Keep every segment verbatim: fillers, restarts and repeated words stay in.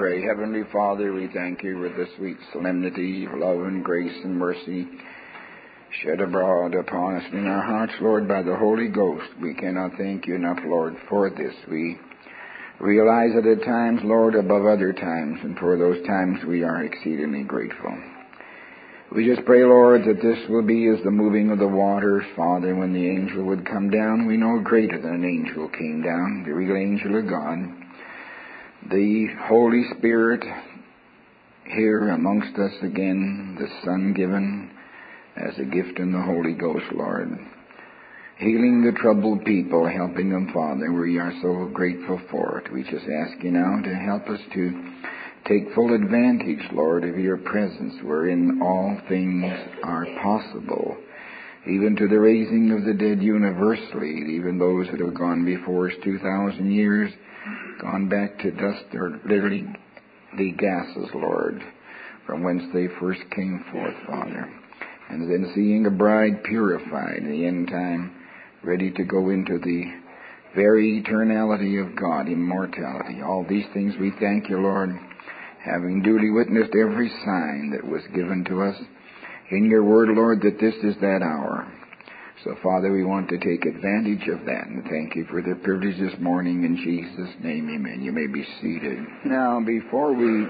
pray. Heavenly Father, we thank you for the sweet solemnity of love and grace and mercy shed abroad upon us in our hearts, Lord, by the Holy Ghost. We cannot thank you enough, Lord, for this. We realize that at times, Lord, above other times, and for those times we are exceedingly grateful. We just pray, Lord, that this will be as the moving of the waters, Father, when the angel would come down. We know greater than an angel came down, the real angel of God. The Holy Spirit here amongst us again, the Son given as a gift in the Holy Ghost, Lord. Healing the troubled people, helping them, Father. We are so grateful for it. We just ask you now to help us to take full advantage, Lord, of your presence, wherein all things are possible, even to the raising of the dead universally, even those that have gone before us two thousand years, gone back to dust, or literally the gases, Lord, from whence they first came forth, Father. And then seeing a bride purified in the end time, ready to go into the very eternality of God, immortality. All these things we thank you, Lord, having duly witnessed every sign that was given to us in your word, Lord, that this is that hour. So, Father, we want to take advantage of that, and thank you for the privilege this morning. In Jesus' name, amen. You may be seated. Now, before we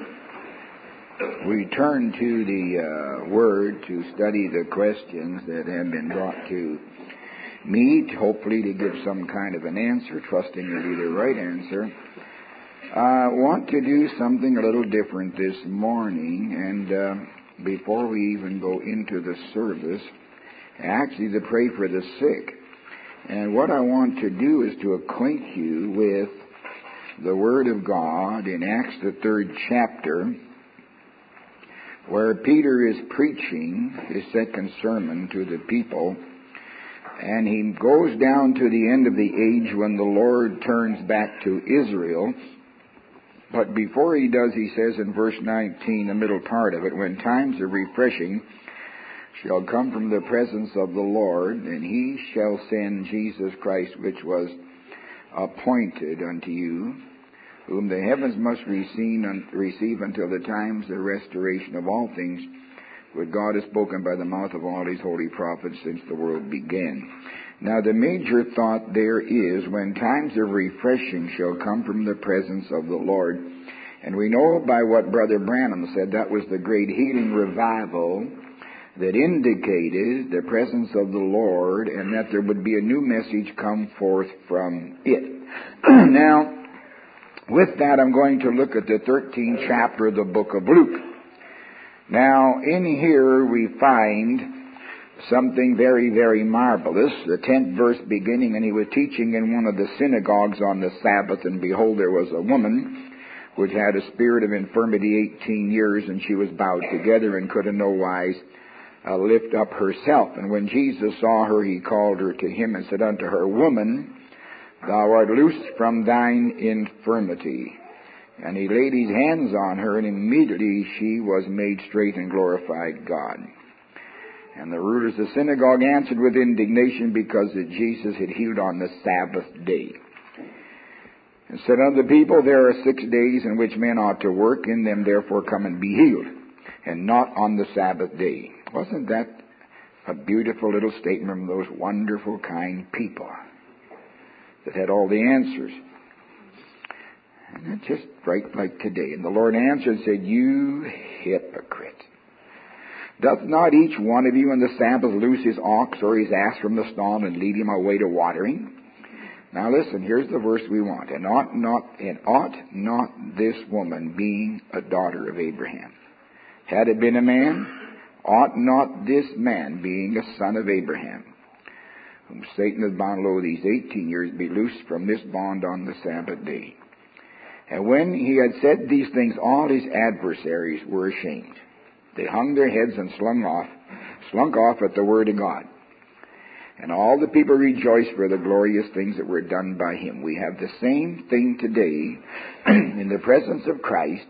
we turn to the uh, Word to study the questions that have been brought to me, hopefully to give some kind of an answer, trusting it'll be the right answer, I uh, want to do something a little different this morning, and uh, before we even go into the service, actually to pray for the sick. And what I want to do is to acquaint you with the Word of God in Acts the third chapter, where Peter is preaching his second sermon to the people, and he goes down to the end of the age when the Lord turns back to Israel. But before he does, he says in verse nineteen, the middle part of it, when times of refreshing shall come from the presence of the Lord, and he shall send Jesus Christ, which was appointed unto you, whom the heavens must receive until the times of the restoration of all things, which God has spoken by the mouth of all his holy prophets since the world began. Now the major thought there is, when times of refreshing shall come from the presence of the Lord. And we know by what Brother Branham said, that was the great healing revival that indicated the presence of the Lord, and that there would be a new message come forth from it. Now, with that, I'm going to look at the thirteenth chapter of the book of Luke. Now, in here we find something very, very marvelous. The tenth verse beginning, and he was teaching in one of the synagogues on the Sabbath, and behold, there was a woman which had a spirit of infirmity eighteen years, and she was bowed together and could in no wise uh, lift up herself. And when Jesus saw her, he called her to him and said unto her, Woman, thou art loosed from thine infirmity. And he laid his hands on her, and immediately she was made straight and glorified God. And the rulers of the synagogue answered with indignation, because that Jesus had healed on the Sabbath day. And said unto the people, There are six days in which men ought to work, in them therefore come and be healed, and not on the Sabbath day. Wasn't that a beautiful little statement from those wonderful, kind people that had all the answers? And it's just right like today. And the Lord answered and said, You hypocrite! Doth not each one of you on the Sabbath loose his ox or his ass from the stall and lead him away to watering? Now listen, here's the verse we want. And ought not, and ought not this woman, being a daughter of Abraham, had it been a man, ought not this man, being a son of Abraham, whom Satan hath bound lo these eighteen years, be loosed from this bond on the Sabbath day? And when he had said these things, all his adversaries were ashamed. They hung their heads and slung off, slunk off at the word of God. And all the people rejoiced for the glorious things that were done by him. We have the same thing today in the presence of Christ,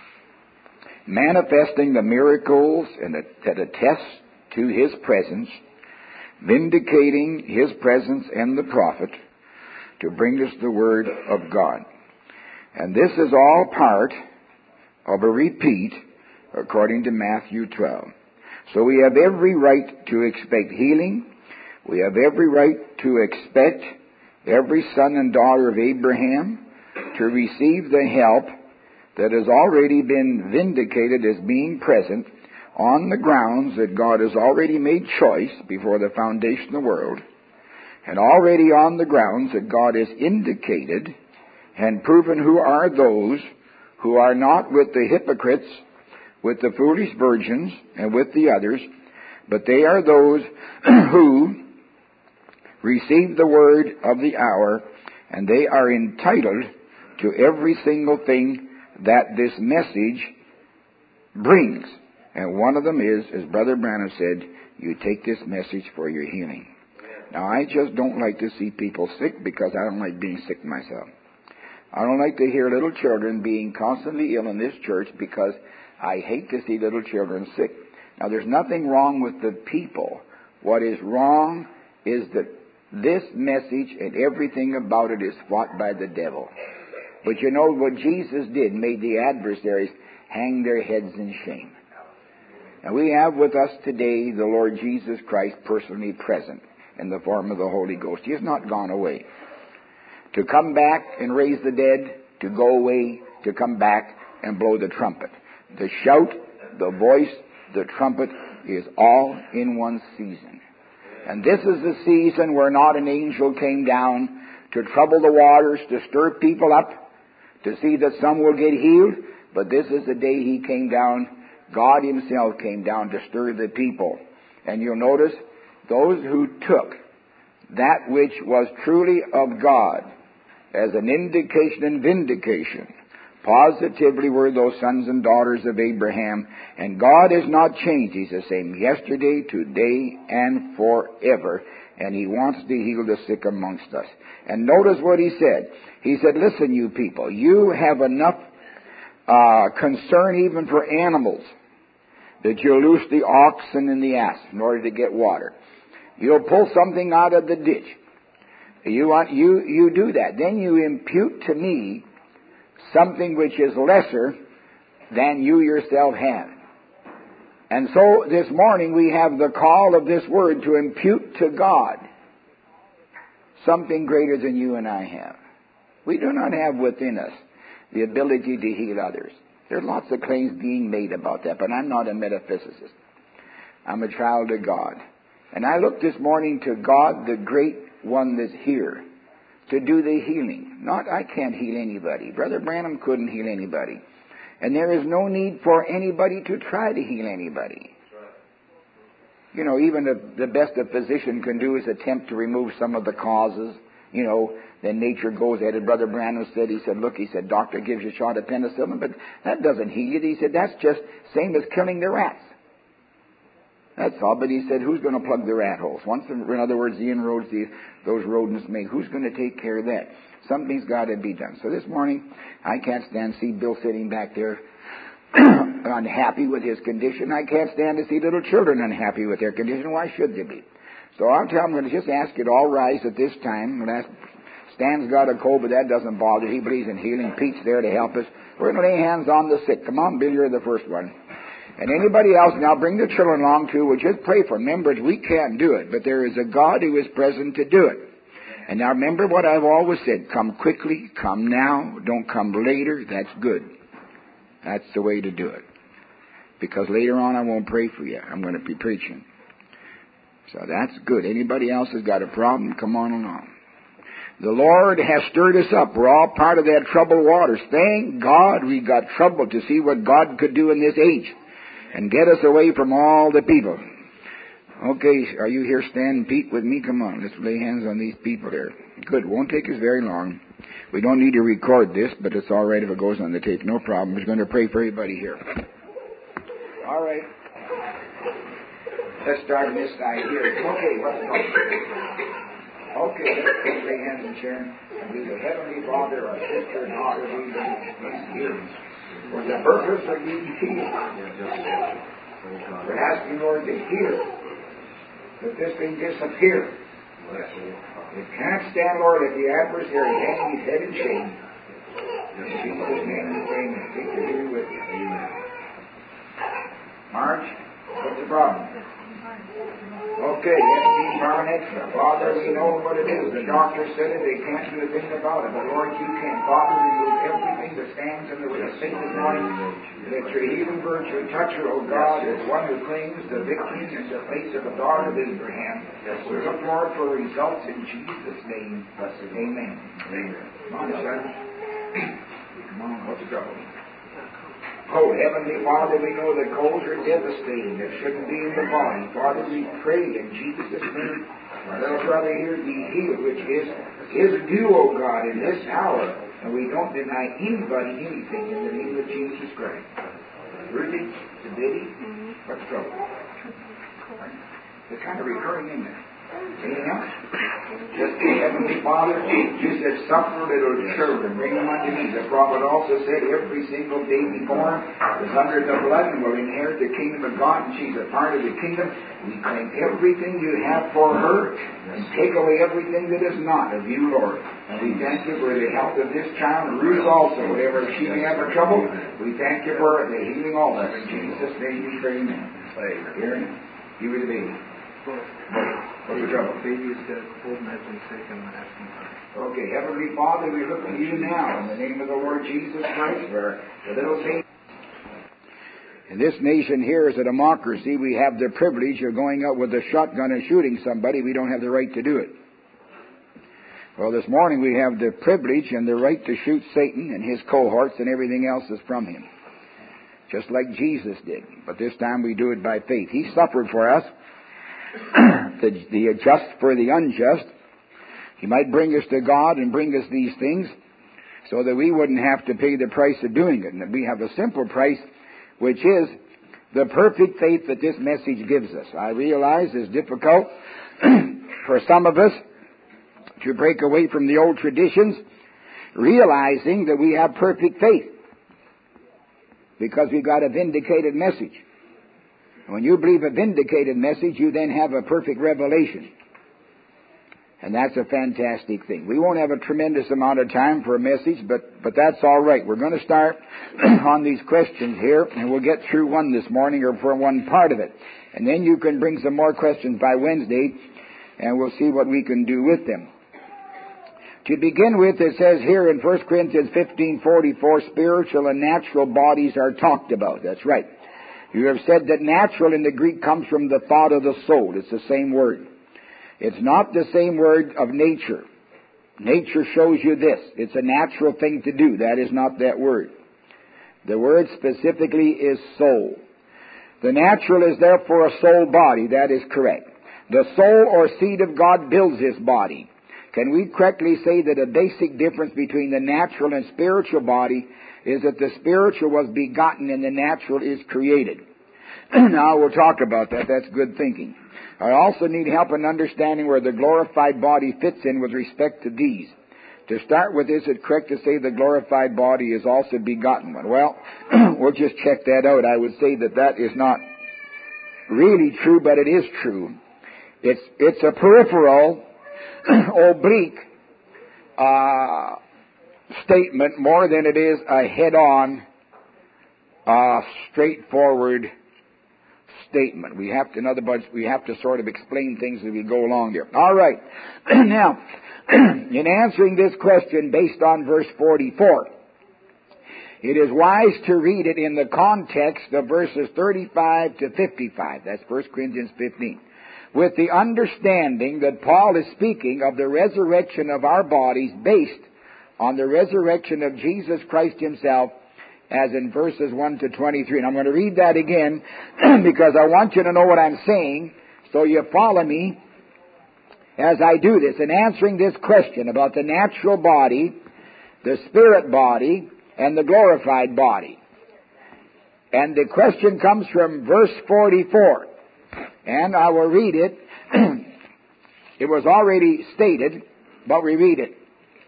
manifesting the miracles and that attest to his presence, vindicating his presence and the prophet to bring us the word of God. And this is all part of a repeat according to Matthew twelve. So we have every right to expect healing. We have every right to expect every son and daughter of Abraham to receive the help that has already been vindicated as being present on the grounds that God has already made choice before the foundation of the world, and already on the grounds that God has indicated and proven who are those who are not with the hypocrites, with the foolish virgins, and with the others, but they are those who receive the word of the hour, and they are entitled to every single thing that this message brings. And one of them is, as Brother Branham said, you take this message for your healing. Now, I just don't like to see people sick because I don't like being sick myself. I don't like to hear little children being constantly ill in this church because I hate to see little children sick. Now, there's nothing wrong with the people. What is wrong is that this message and everything about it is fought by the devil. But you know what Jesus did, made the adversaries hang their heads in shame. And we have with us today the Lord Jesus Christ personally present in the form of the Holy Ghost. He has not gone away. To come back and raise the dead, to go away, to come back and blow the trumpet. The shout, the voice, the trumpet is all in one season. And this is the season where not an angel came down to trouble the waters, to stir people up, to see that some will get healed. But this is the day He came down. God Himself came down to stir the people. And you'll notice those who took that which was truly of God as an indication and vindication positively were those sons and daughters of Abraham. And God has not changed. He's the same yesterday, today, and forever. And He wants to heal the sick amongst us. And notice what He said. He said, listen, you people, you have enough uh, concern even for animals that you'll loose the oxen and the ass in order to get water. You'll pull something out of the ditch. You want you you do that. Then you impute to me something which is lesser than you yourself have. And so this morning we have the call of this word to impute to God something greater than you and I have. We do not have within us the ability to heal others. There are lots of claims being made about that, but I'm not a metaphysicist. I'm a child of God. And I look this morning to God, the great one that's here, to do the healing. Not, I can't heal anybody. Brother Branham couldn't heal anybody. And there is no need for anybody to try to heal anybody. You know, even the, the best a physician can do is attempt to remove some of the causes. You know, then nature goes at it. Brother Branham said, he said, look, he said, doctor gives you a shot of penicillin, but that doesn't heal it. He said, that's just same as killing the rats. That's all. But he said, who's going to plug the rat holes? Once, in other words, the inroads the, those rodents make, who's going to take care of that? Something's got to be done. So this morning, I can't stand to see Bill sitting back there unhappy with his condition. I can't stand to see little children unhappy with their condition. Why should they be? So I'll tell him, I'm going to just ask you to all rise at this time. Ask, Stan's got a cold, but that doesn't bother. He believes in healing. Pete's there to help us. We're going to lay hands on the sick. Come on, Bill, you're the first one. And anybody else, now bring the children along too. We'll just pray for them. Remember, we can't do it, but there is a God who is present to do it. And now remember what I've always said. Come quickly, come now, don't come later. That's good. That's the way to do it. Because later on I won't pray for you. I'm going to be preaching. So that's good. Anybody else has got a problem, come on along. The Lord has stirred us up. We're all part of that troubled waters. Thank God we got troubled to see what God could do in this age and get us away from all the people. Okay, are you here, Stan and Pete, with me? Come on, let's lay hands on these people there. Good, won't take us very long. We don't need to record this, but it's all right if it goes on the tape. No problem. We're going to pray for everybody here. All right. Let's start on this side here. Okay, what's going on? Okay, let's lay hands and share. And be the Heavenly Father, our sister, and daughter, we here. For the purpose of being healed. We're asking, Lord, to heal. That this thing disappear. It can't stand, Lord, if the adversary hanging his head in shame. In Jesus' name we pray and take the healing with you. Okay, Epstein Barnett, Father, we know what it is. The doctor said it, they can't do a thing about it. But Lord, you can. Father, remove everything that stands in the way. I say this morning, let your healing virtue touch her, O God, as one who claims the victory in the place of the daughter of Abraham. We look forward for results in Jesus' name. Amen. Amen. Come on, son. Come on, what's the trouble? Oh, Heavenly Father, we know that colds are devastating. That shouldn't be in the body. Father, we pray in Jesus' name, our little brother here be healed, which is his due, O God, in this hour. And we don't deny anybody anything in the name of Jesus Christ. Rudy, Sabidi, what's the trouble? It's kind of recurring, isn't it? Anything else? Just the Heavenly Father, you said, suffer little children, bring them unto me. The prophet also said, every single baby born is under the blood and will inherit the kingdom of God, and she's a part of the kingdom. We claim everything you have for her, and take away everything that is not of you, Lord. And we thank you for the health of this child, and Ruth also, whatever she may have a trouble, we thank you for the healing also. In Jesus' name we pray, amen. Aaron, you were the baby. What's the trouble? Baby's got cold and has been sick and asking her. Okay, Heavenly Father, we look to you now in the name of the Lord Jesus Christ for the little baby. In this nation here is a democracy. We have the privilege of going out with a shotgun and shooting somebody. We don't have the right to do it. Well, this morning we have the privilege and the right to shoot Satan and his cohorts and everything else is from him. Just like Jesus did. But this time we do it by faith. He suffered for us. the, the just for the unjust. He might bring us to God and bring us these things so that we wouldn't have to pay the price of doing it. And that we have a simple price, which is the perfect faith that this message gives us. I realize it's difficult for some of us to break away from the old traditions, realizing that we have perfect faith because we've got a vindicated message. When you believe a vindicated message, you then have a perfect revelation. And that's a fantastic thing. We won't have a tremendous amount of time for a message, but, but that's all right. We're going to start on these questions here, and we'll get through one this morning, or for one part of it. And then you can bring some more questions by Wednesday, and we'll see what we can do with them. To begin with, it says here in First Corinthians fifteen forty-four, spiritual and natural bodies are talked about. That's right. You have said that natural in the Greek comes from the thought of the soul. It's the same word. It's not the same word of nature. Nature shows you this. It's a natural thing to do. That is not that word. The word specifically is soul. The natural is therefore a soul body. That is correct. The soul or seed of God builds this body. Can we correctly say that a basic difference between the natural and spiritual body is that the spiritual was begotten and the natural is created? Now we'll talk about that. That's good thinking. I also need help in understanding where the glorified body fits in with respect to these. To start with, is it correct to say the glorified body is also begotten one? Well, we'll just check that out. I would say that that is not really true, but it is true. It's, it's a peripheral, oblique, uh, statement more than it is a head-on, uh, straightforward statement. We have to, in other words, we have to sort of explain things as we go along here. All right. Now, in answering this question based on verse forty-four, it is wise to read it in the context of verses thirty-five to fifty-five. That's First Corinthians fifteen. With the understanding that Paul is speaking of the resurrection of our bodies based on the resurrection of Jesus Christ himself, as in verses one to twenty-three. And I'm going to read that again because I want you to know what I'm saying so you follow me as I do this. In answering this question about the natural body, the spirit body, and the glorified body. And the question comes from verse forty-four. And I will read it. It was already stated, but we read it.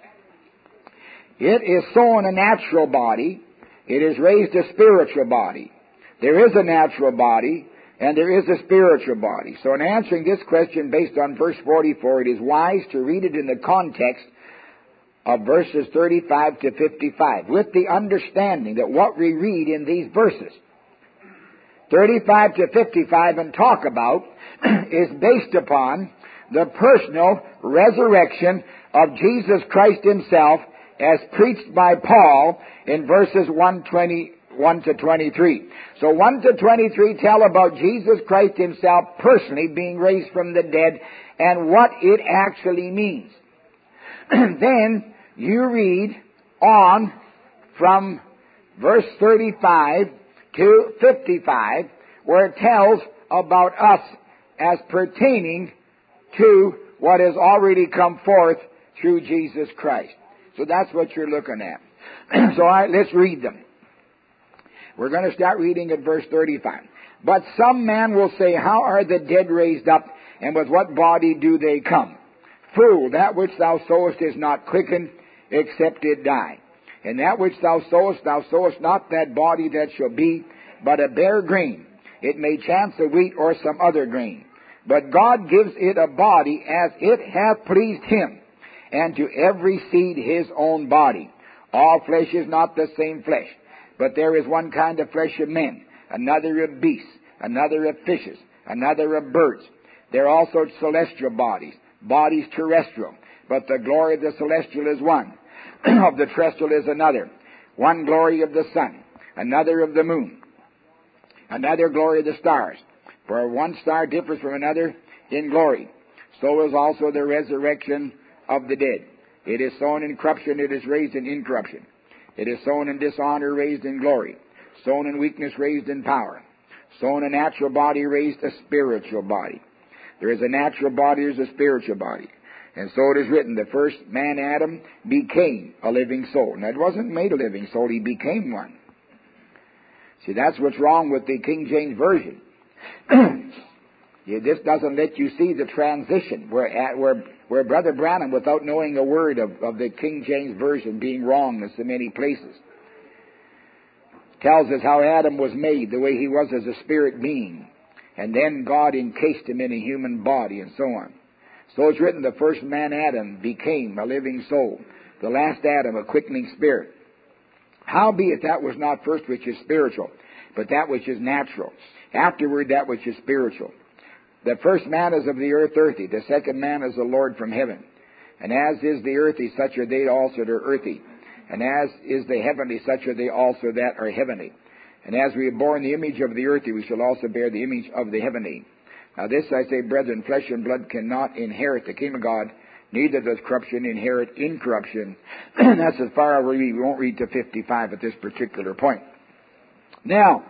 It is sown a natural body. It is raised a spiritual body. There is a natural body, and there is a spiritual body. So in answering this question based on verse forty-four, it is wise to read it in the context of verses thirty-five to fifty-five, with the understanding that what we read in these verses thirty-five to fifty-five and talk about is based upon the personal resurrection of Jesus Christ Himself as preached by Paul in verses one twenty-one to twenty-three. So one to twenty-three tell about Jesus Christ Himself personally being raised from the dead and what it actually means. Then you read on from verse thirty-five to fifty-five, where it tells about us as pertaining to what has already come forth through Jesus Christ. So that's what you're looking at. So all right, let's read them. We're going to start reading at verse thirty-five. But some man will say, how are the dead raised up, and with what body do they come? Fool, that which thou sowest is not quickened, except it die. And that which thou sowest, thou sowest not that body that shall be, but a bare grain. It may chance a wheat or some other grain. But God gives it a body as it hath pleased Him, and to every seed his own body. All flesh is not the same flesh, but there is one kind of flesh of men, another of beasts, another of fishes, another of birds. There are also celestial bodies, bodies terrestrial, but the glory of the celestial is one, of the terrestrial is another. One glory of the sun, another of the moon, another glory of the stars. For one star differs from another in glory. So is also the resurrection of the dead. It is sown in corruption, it is raised in incorruption. It is sown in dishonor, raised in glory. Sown in weakness, raised in power. Sown a natural body, raised a spiritual body. There is a natural body, there is a spiritual body. And so it is written, the first man, Adam, became a living soul. Now, it wasn't made a living soul, he became one. See, that's what's wrong with the King James Version. Yeah, this doesn't let you see the transition where, where, where Brother Branham, without knowing a word of, of the King James Version being wrong in so many places, tells us how Adam was made, the way he was as a spirit being. And then God encased him in a human body and so on. So it's written, the first man, Adam, became a living soul. The last Adam, a quickening spirit. Howbeit that was not first which is spiritual, but that which is natural. Afterward that which is spiritual. The first man is of the earth earthy. The second man is the Lord from heaven. And as is the earthy, such are they also that are earthy. And as is the heavenly, such are they also that are heavenly. And as we have borne the image of the earthy, we shall also bear the image of the heavenly. Now this I say, brethren, flesh and blood cannot inherit the kingdom of God, neither does corruption inherit incorruption. That's as far as we read. We won't read to fifty-five at this particular point. Now,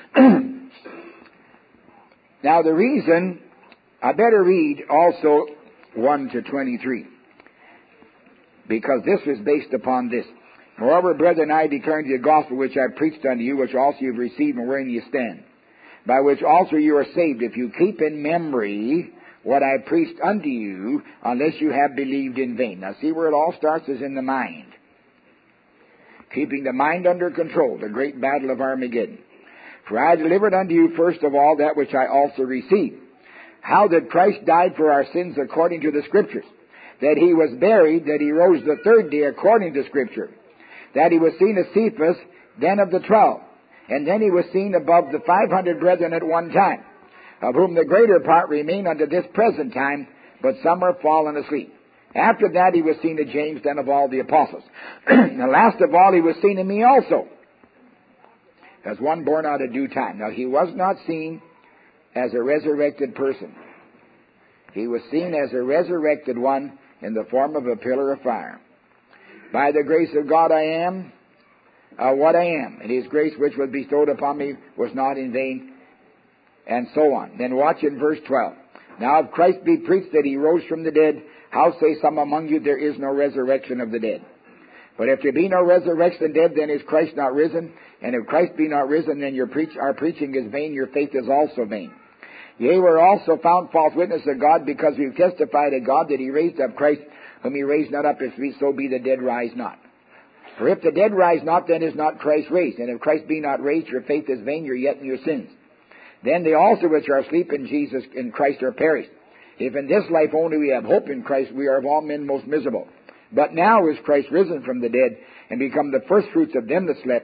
now the reason, I better read also one to twenty-three, because this is based upon this. Moreover, brethren, I declare unto you the gospel which I preached unto you, which also you have received, and wherein you stand, by which also you are saved, if you keep in memory what I preached unto you, unless you have believed in vain. Now see where it all starts is in the mind. Keeping the mind under control, the great battle of Armageddon. For I delivered unto you first of all that which I also received, how that Christ died for our sins according to the Scriptures, that He was buried, that He rose the third day according to Scripture, that He was seen of Cephas, then of the twelve, and then He was seen above the five hundred brethren at one time, of whom the greater part remain unto this present time, but some are fallen asleep. After that He was seen of James, then of all the apostles. And last of all He was seen of me also, as one born out of due time. Now He was not seen as a resurrected person. He was seen as a resurrected one in the form of a pillar of fire. By the grace of God I am uh, what I am, and His grace which was bestowed upon me was not in vain, and so on. Then watch in verse twelve. Now if Christ be preached that He rose from the dead, how say some among you there is no resurrection of the dead? But if there be no resurrection of the dead, then is Christ not risen? And if Christ be not risen, then your preach, our preaching is vain, your faith is also vain. Yea, we're also found false witnesses of God, because we testify to God that He raised up Christ, whom He raised not up, if so be the dead rise not. For if the dead rise not, then is not Christ raised. And if Christ be not raised, your faith is vain, you're yet in your sins. Then they also which are asleep in Jesus, in Christ, are perished. If in this life only we have hope in Christ, we are of all men most miserable. But now is Christ risen from the dead, and become the firstfruits of them that slept.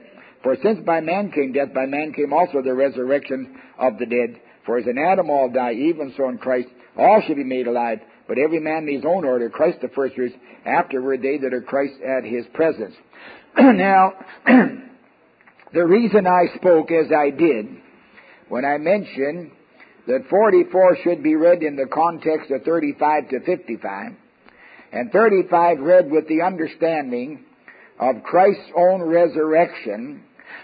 For since by man came death, by man came also the resurrection of the dead. For as in Adam all die, even so in Christ all shall be made alive. But every man in his own order, Christ the first fruits, afterward they that are Christ at his presence. Now, the reason I spoke as I did, when I mentioned that forty-four should be read in the context of thirty-five to fifty-five, and thirty-five read with the understanding of Christ's own resurrection,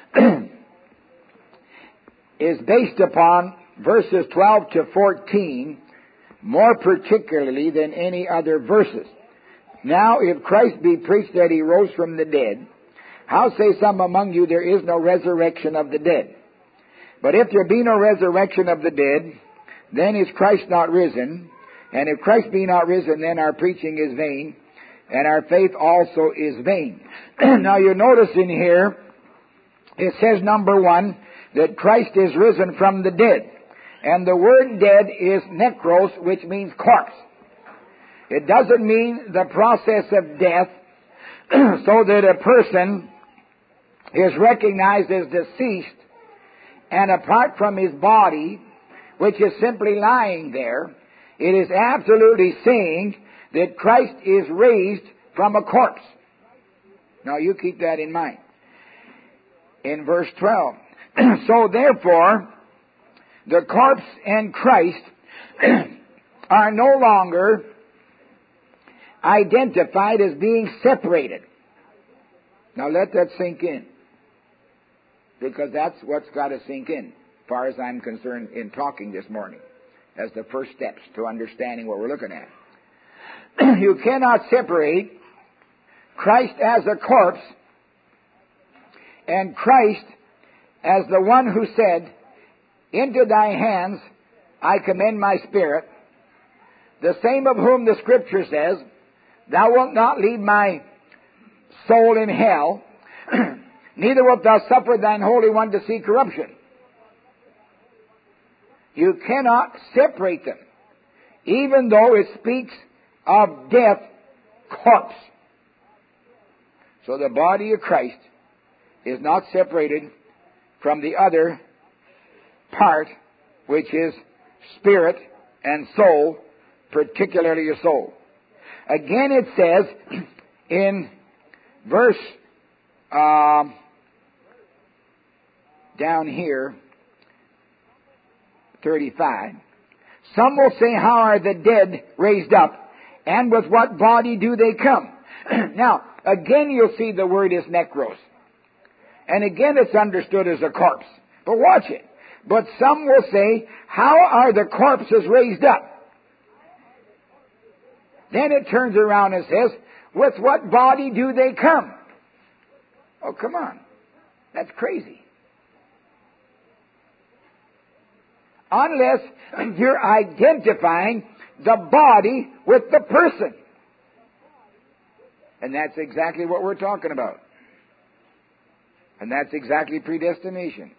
is based upon verses twelve to fourteen more particularly than any other verses. Now, if Christ be preached that he rose from the dead, how say some among you there is no resurrection of the dead? But if there be no resurrection of the dead, then is Christ not risen? And if Christ be not risen, then our preaching is vain, and our faith also is vain. Now you notice in here, it says, number one, that Christ is risen from the dead. And the word dead is nekros, which means corpse. It doesn't mean the process of death so that a person is recognized as deceased and apart from his body, which is simply lying there. It is absolutely saying that Christ is raised from a corpse. Now you keep that in mind. In verse twelve. So therefore, the corpse and Christ are no longer identified as being separated. Now let that sink in, because that's what's got to sink in, as far as I'm concerned, in talking this morning, as the first steps to understanding what we're looking at. You cannot separate Christ as a corpse and Christ as the one who said, into thy hands I commend my spirit, the same of whom the Scripture says, thou wilt not leave my soul in hell, neither wilt thou suffer thine Holy One to see corruption. You cannot separate them, even though it speaks of death, corpse. So the body of Christ is not separated from the other part, which is spirit and soul, particularly your soul. Again, it says in verse um, down here, thirty-five, some will say, how are the dead raised up, and with what body do they come? Now, again you'll see the word is nekros. And again it's understood as a corpse. But watch it. But some will say, how are the corpses raised up? Then it turns around and says, with what body do they come? Oh, come on. That's crazy. Unless you're identifying the body with the person. And that's exactly what we're talking about. And that's exactly predestination.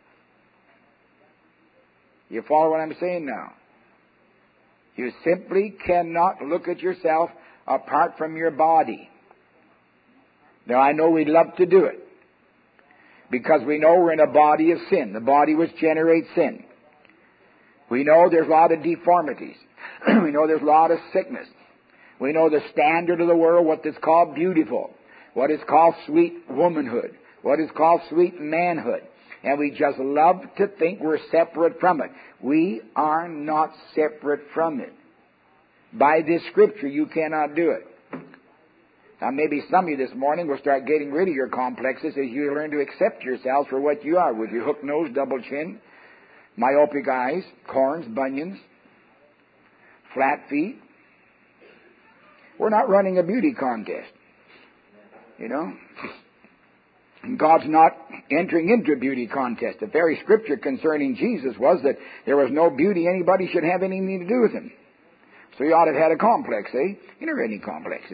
You follow what I'm saying now? You simply cannot look at yourself apart from your body. Now, I know we'd love to do it, because we know we're in a body of sin, the body which generates sin. We know there's a lot of deformities. We know there's a lot of sickness. We know the standard of the world, what is called beautiful, what is called sweet womanhood, what is called sweet manhood. And we just love to think we're separate from it. We are not separate from it. By this Scripture, you cannot do it. Now, maybe some of you this morning will start getting rid of your complexes as you learn to accept yourselves for what you are, with your hook nose, double chin, myopic eyes, corns, bunions, flat feet. We're not running a beauty contest, you know. God's not entering into a beauty contest. The very Scripture concerning Jesus was that there was no beauty anybody should have anything to do with him. So you ought to have had a complex, eh? You never had any complexes.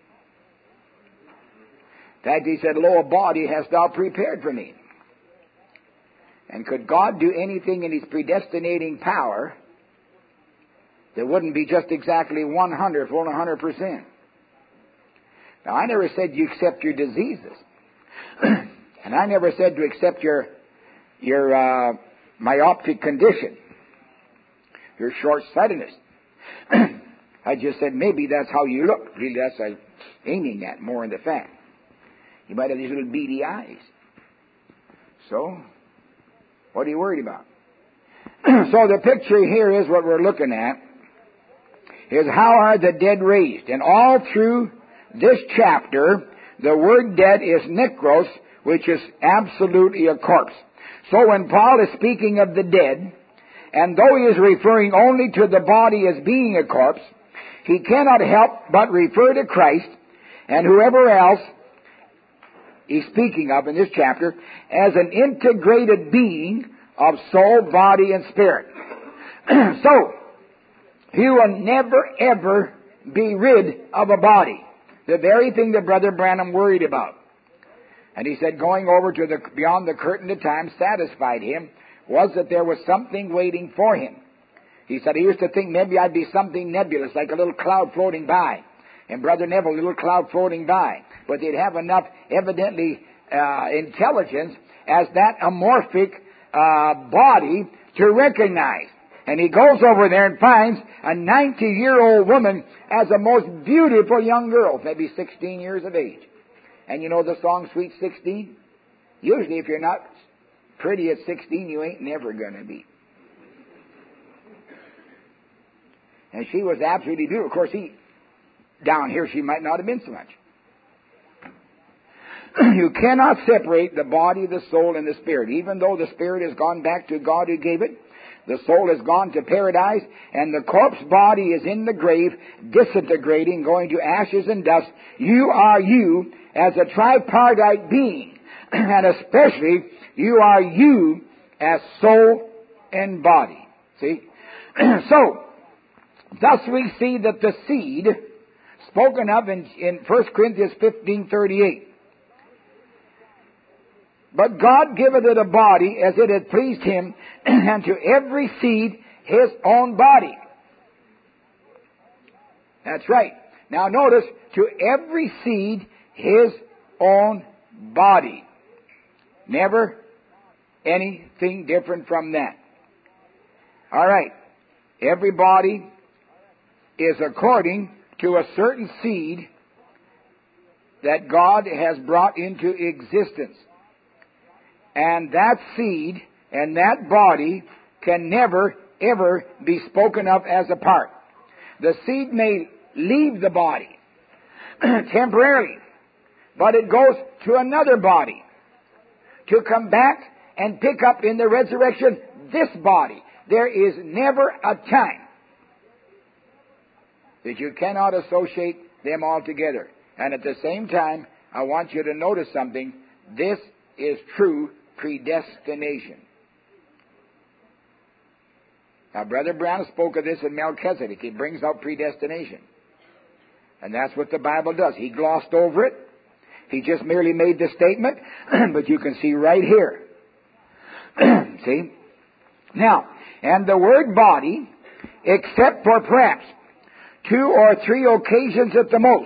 In fact, he said, lo, a body hast thou prepared for me. And could God do anything in his predestinating power that wouldn't be just exactly one hundred, full one hundred percent? Now, I never said you accept your diseases. And I never said to accept your your uh, myopic condition, your short-sightedness. I just said maybe that's how you look. Really, that's uh, aiming at more in the fact. You might have these little beady eyes. So, what are you worried about? So the picture here is what we're looking at, is how are the dead raised. And all through this chapter, the word dead is nekros, which is absolutely a corpse. So when Paul is speaking of the dead, and though he is referring only to the body as being a corpse, he cannot help but refer to Christ and whoever else he's speaking of in this chapter as an integrated being of soul, body, and spirit. So, he will never, ever be rid of a body. The very thing that Brother Branham worried about. And he said going over to the beyond the curtain of time satisfied him was that there was something waiting for him. He said he used to think maybe I'd be something nebulous, like a little cloud floating by. And Brother Neville, a little cloud floating by. But they'd have enough, evidently, uh, intelligence as that amorphic uh, body to recognize. And he goes over there and finds a ninety-year-old woman as a most beautiful young girl, maybe sixteen years of age. And you know the song, Sweet sixteen? Usually if you're not pretty at sixteen, you ain't never going to be. And she was absolutely beautiful. Of course, he, down here, she might not have been so much. You cannot separate the body, the soul, and the spirit. Even though the spirit has gone back to God who gave it, the soul has gone to paradise, and the corpse body is in the grave, disintegrating, going to ashes and dust. You are you as a tripartite being, and especially you are you as soul and body. See? So, thus we see that the seed spoken of in, in First Corinthians fifteen thirty-eight. But God giveth it a body as it had pleased him, and to every seed his own body. That's right. Now notice, to every seed his own body. Never anything different from that. All right. Every body is according to a certain seed that God has brought into existence. And that seed and that body can never, ever be spoken of as a part. The seed may leave the body temporarily, but it goes to another body to come back and pick up in the resurrection this body. There is never a time that you cannot associate them all together. And at the same time, I want you to notice something. This is true predestination. Now, Brother Brown spoke of this in Melchizedek. He brings out predestination. And that's what the Bible does. He glossed over it. He just merely made the statement, but you can see right here. See? Now, and the word body, except for perhaps two or three occasions at the most,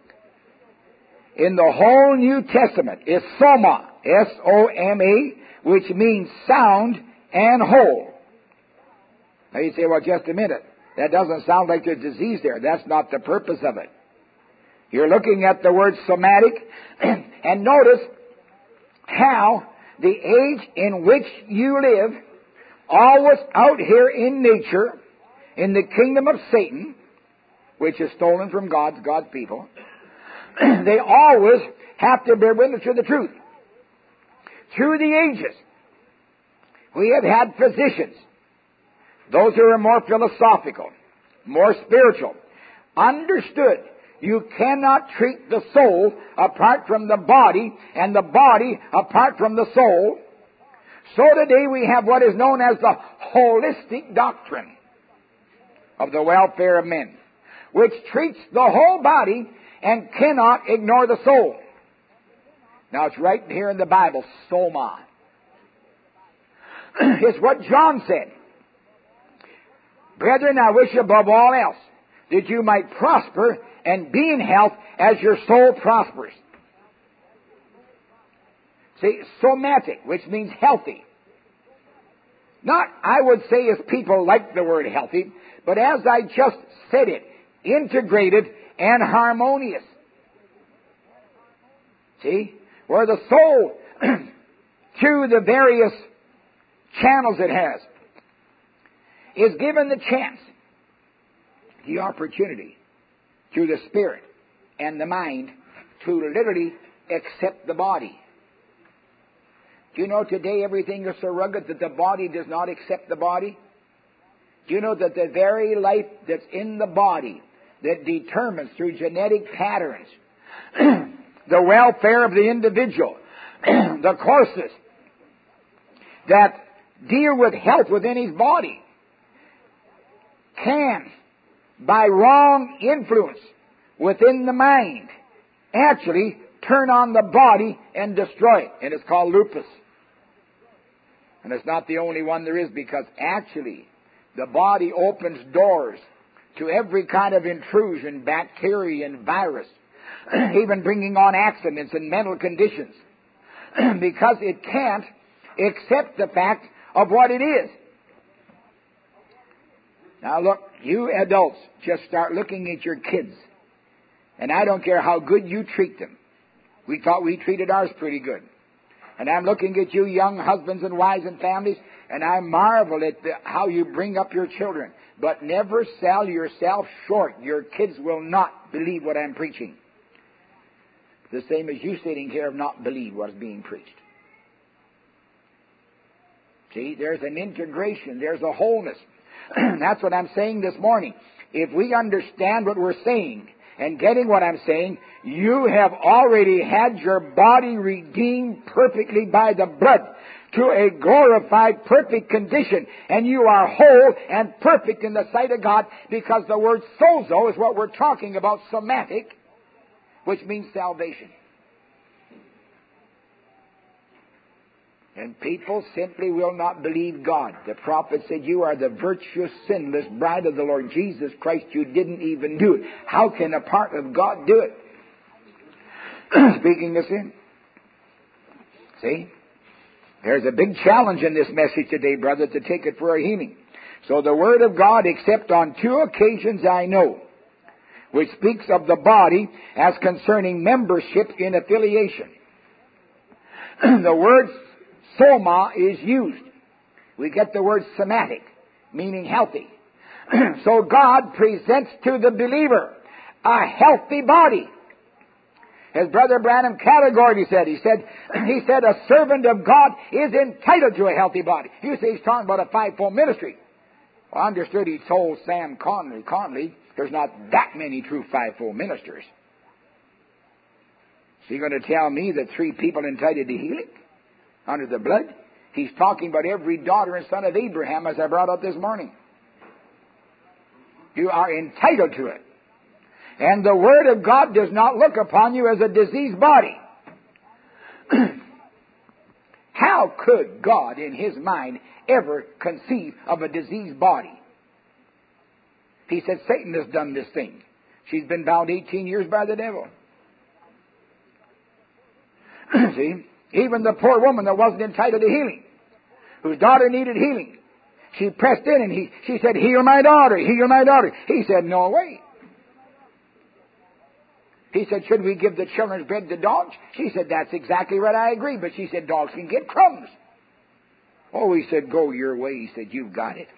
in the whole New Testament, is soma, S O M A, which means sound and whole. Now you say, well, just a minute. That doesn't sound like there's disease there. That's not the purpose of it. You're looking at the word somatic, and notice how the age in which you live, always out here in nature, in the kingdom of Satan, which is stolen from God's, God's people, they always have to bear witness to the truth. Through the ages, we have had physicians, those who are more philosophical, more spiritual, understood you cannot treat the soul apart from the body, and the body apart from the soul. So today we have what is known as the holistic doctrine of the welfare of men, which treats the whole body and cannot ignore the soul. Now it's right here in the Bible, soma. It's what John said. Brethren, I wish above all else that you might prosper and be in health as your soul prospers. See, somatic, which means healthy. Not, I would say, as people like the word healthy, but as I just said it, integrated and harmonious. See? Where the soul, through the various channels it has, is given the chance, the opportunity, through the spirit and the mind, to literally accept the body. Do you know today everything is so rugged that the body does not accept the body? Do you know that the very life that's in the body that determines through genetic patterns the welfare of the individual, the courses that deal with health within his body, can, by wrong influence within the mind, actually turn on the body and destroy it. And it's called lupus. And it's not the only one there is, because actually the body opens doors to every kind of intrusion, bacteria and virus, even bringing on accidents and mental conditions, because it can't accept the fact of what it is. Now look, you adults, just start looking at your kids. And I don't care how good you treat them. We thought we treated ours pretty good. And I'm looking at you young husbands and wives and families, and I marvel at the, how you bring up your children. But never sell yourself short. Your kids will not believe what I'm preaching. The same as you sitting here have not believed what's being preached. See, there's an integration. There's a wholeness. That's what I'm saying this morning. If we understand what we're saying and getting what I'm saying, you have already had your body redeemed perfectly by the blood to a glorified, perfect condition. And you are whole and perfect in the sight of God, because the word sozo is what we're talking about, somatic, which means salvation. And people simply will not believe God. The prophet said, you are the virtuous, sinless bride of the Lord Jesus Christ. You didn't even do it. How can a part of God do it? Speaking of sin. See? There's a big challenge in this message today, brother, to take it for a healing. So the Word of God, except on two occasions I know, which speaks of the body as concerning membership in affiliation. The word soma is used. We get the word somatic, meaning healthy. So God presents to the believer a healthy body. As Brother Branham categorically said, he said, he said a servant of God is entitled to a healthy body. You say he's talking about a fivefold ministry. Well, I understood he told Sam Conley, Conley, there's not that many true fivefold ministers. So you're going to tell me that three people entitled to healing under the blood? He's talking about every daughter and son of Abraham, as I brought up this morning. You are entitled to it. And the Word of God does not look upon you as a diseased body. How could God, in His mind, ever conceive of a diseased body? He said, Satan has done this thing. She's been bound eighteen years by the devil. See? Even the poor woman that wasn't entitled to healing, whose daughter needed healing, she pressed in and he, she said, heal my daughter, heal my daughter. He said, no way. He said, should we give the children's bread to dogs? She said, that's exactly right, I agree. But she said, dogs can get crumbs. Oh, he said, go your way. He said, you've got it.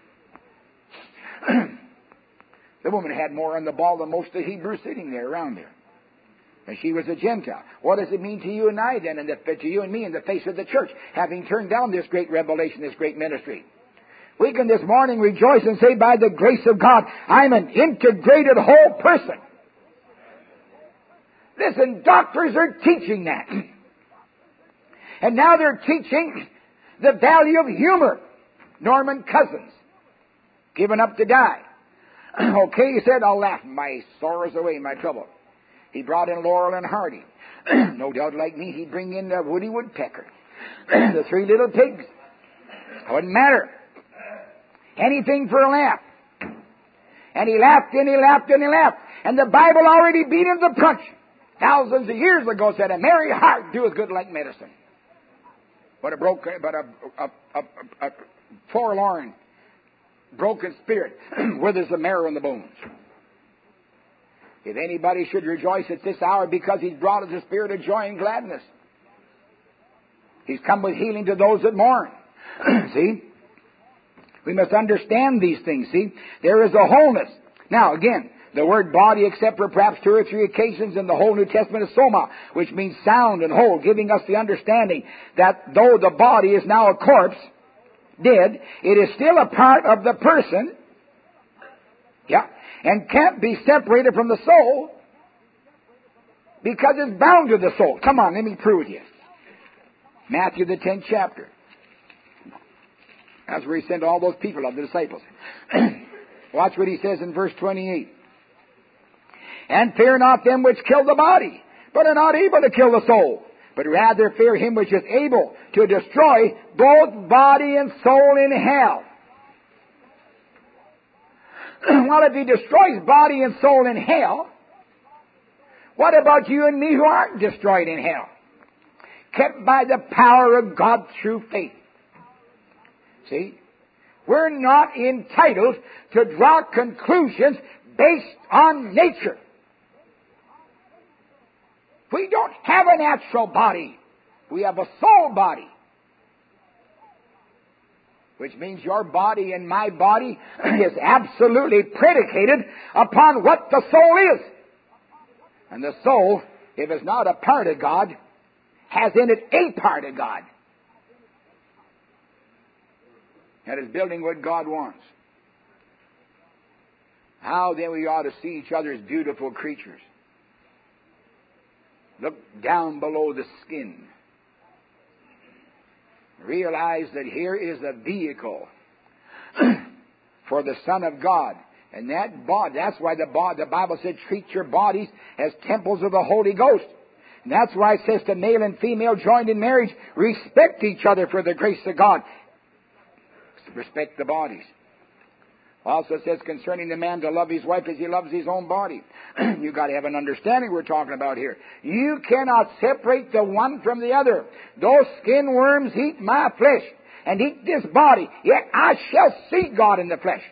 The woman had more on the ball than most of the Hebrews sitting there around her. And she was a Gentile. What does it mean to you and I then, and the, to you and me in the face of the church, having turned down this great revelation, this great ministry? We can this morning rejoice and say, by the grace of God, I'm an integrated whole person. Listen, doctors are teaching that. And now they're teaching the value of humor. Norman Cousins, given up to die. Okay, he said, I'll laugh my sorrows away, my trouble. He brought in Laurel and Hardy. No doubt, like me, he'd bring in uh, Woody Woodpecker. The Three Little Pigs. It wouldn't matter. Anything for a laugh. And he laughed and he laughed and he laughed. And the Bible already beat him the punch. Thousands of years ago said, a merry heart doeth good like medicine. but a broken, but a, a, a, a, a forlorn, broken spirit withers the marrow in the bones. If anybody should rejoice at this hour because He's brought us a spirit of joy and gladness. He's come with healing to those that mourn. See? We must understand these things, see? There is a wholeness. Now, again, the word body, except for perhaps two or three occasions in the whole New Testament, is soma, which means sound and whole, giving us the understanding that though the body is now a corpse, dead, it is still a part of the person, yeah, and can't be separated from the soul because it's bound to the soul. Come on, let me prove it to you. Matthew the tenth chapter. That's where He sent all those people of the disciples. Watch what He says in verse twenty-eight. And fear not them which kill the body, but are not able to kill the soul, but rather fear Him which is able to destroy both body and soul in hell. Well, if He destroys body and soul in hell, what about you and me who aren't destroyed in hell? Kept by the power of God through faith. See? We're not entitled to draw conclusions based on nature. We don't have a natural body. We have a soul body. Which means your body and my body is absolutely predicated upon what the soul is. And the soul, if it's not a part of God, has in it a part of God. That is building what God wants. How then we ought to see each other as beautiful creatures. Look down below the skin. Realize that here is a vehicle for the Son of God. And that body, that's why the, the Bible said, treat your bodies as temples of the Holy Ghost. And that's why it says to male and female joined in marriage, respect each other for the grace of God. Respect the bodies. Also says concerning the man to love his wife as he loves his own body. You've got to have an understanding we're talking about here. You cannot separate the one from the other. Those skin worms eat my flesh and eat this body, yet I shall see God in the flesh.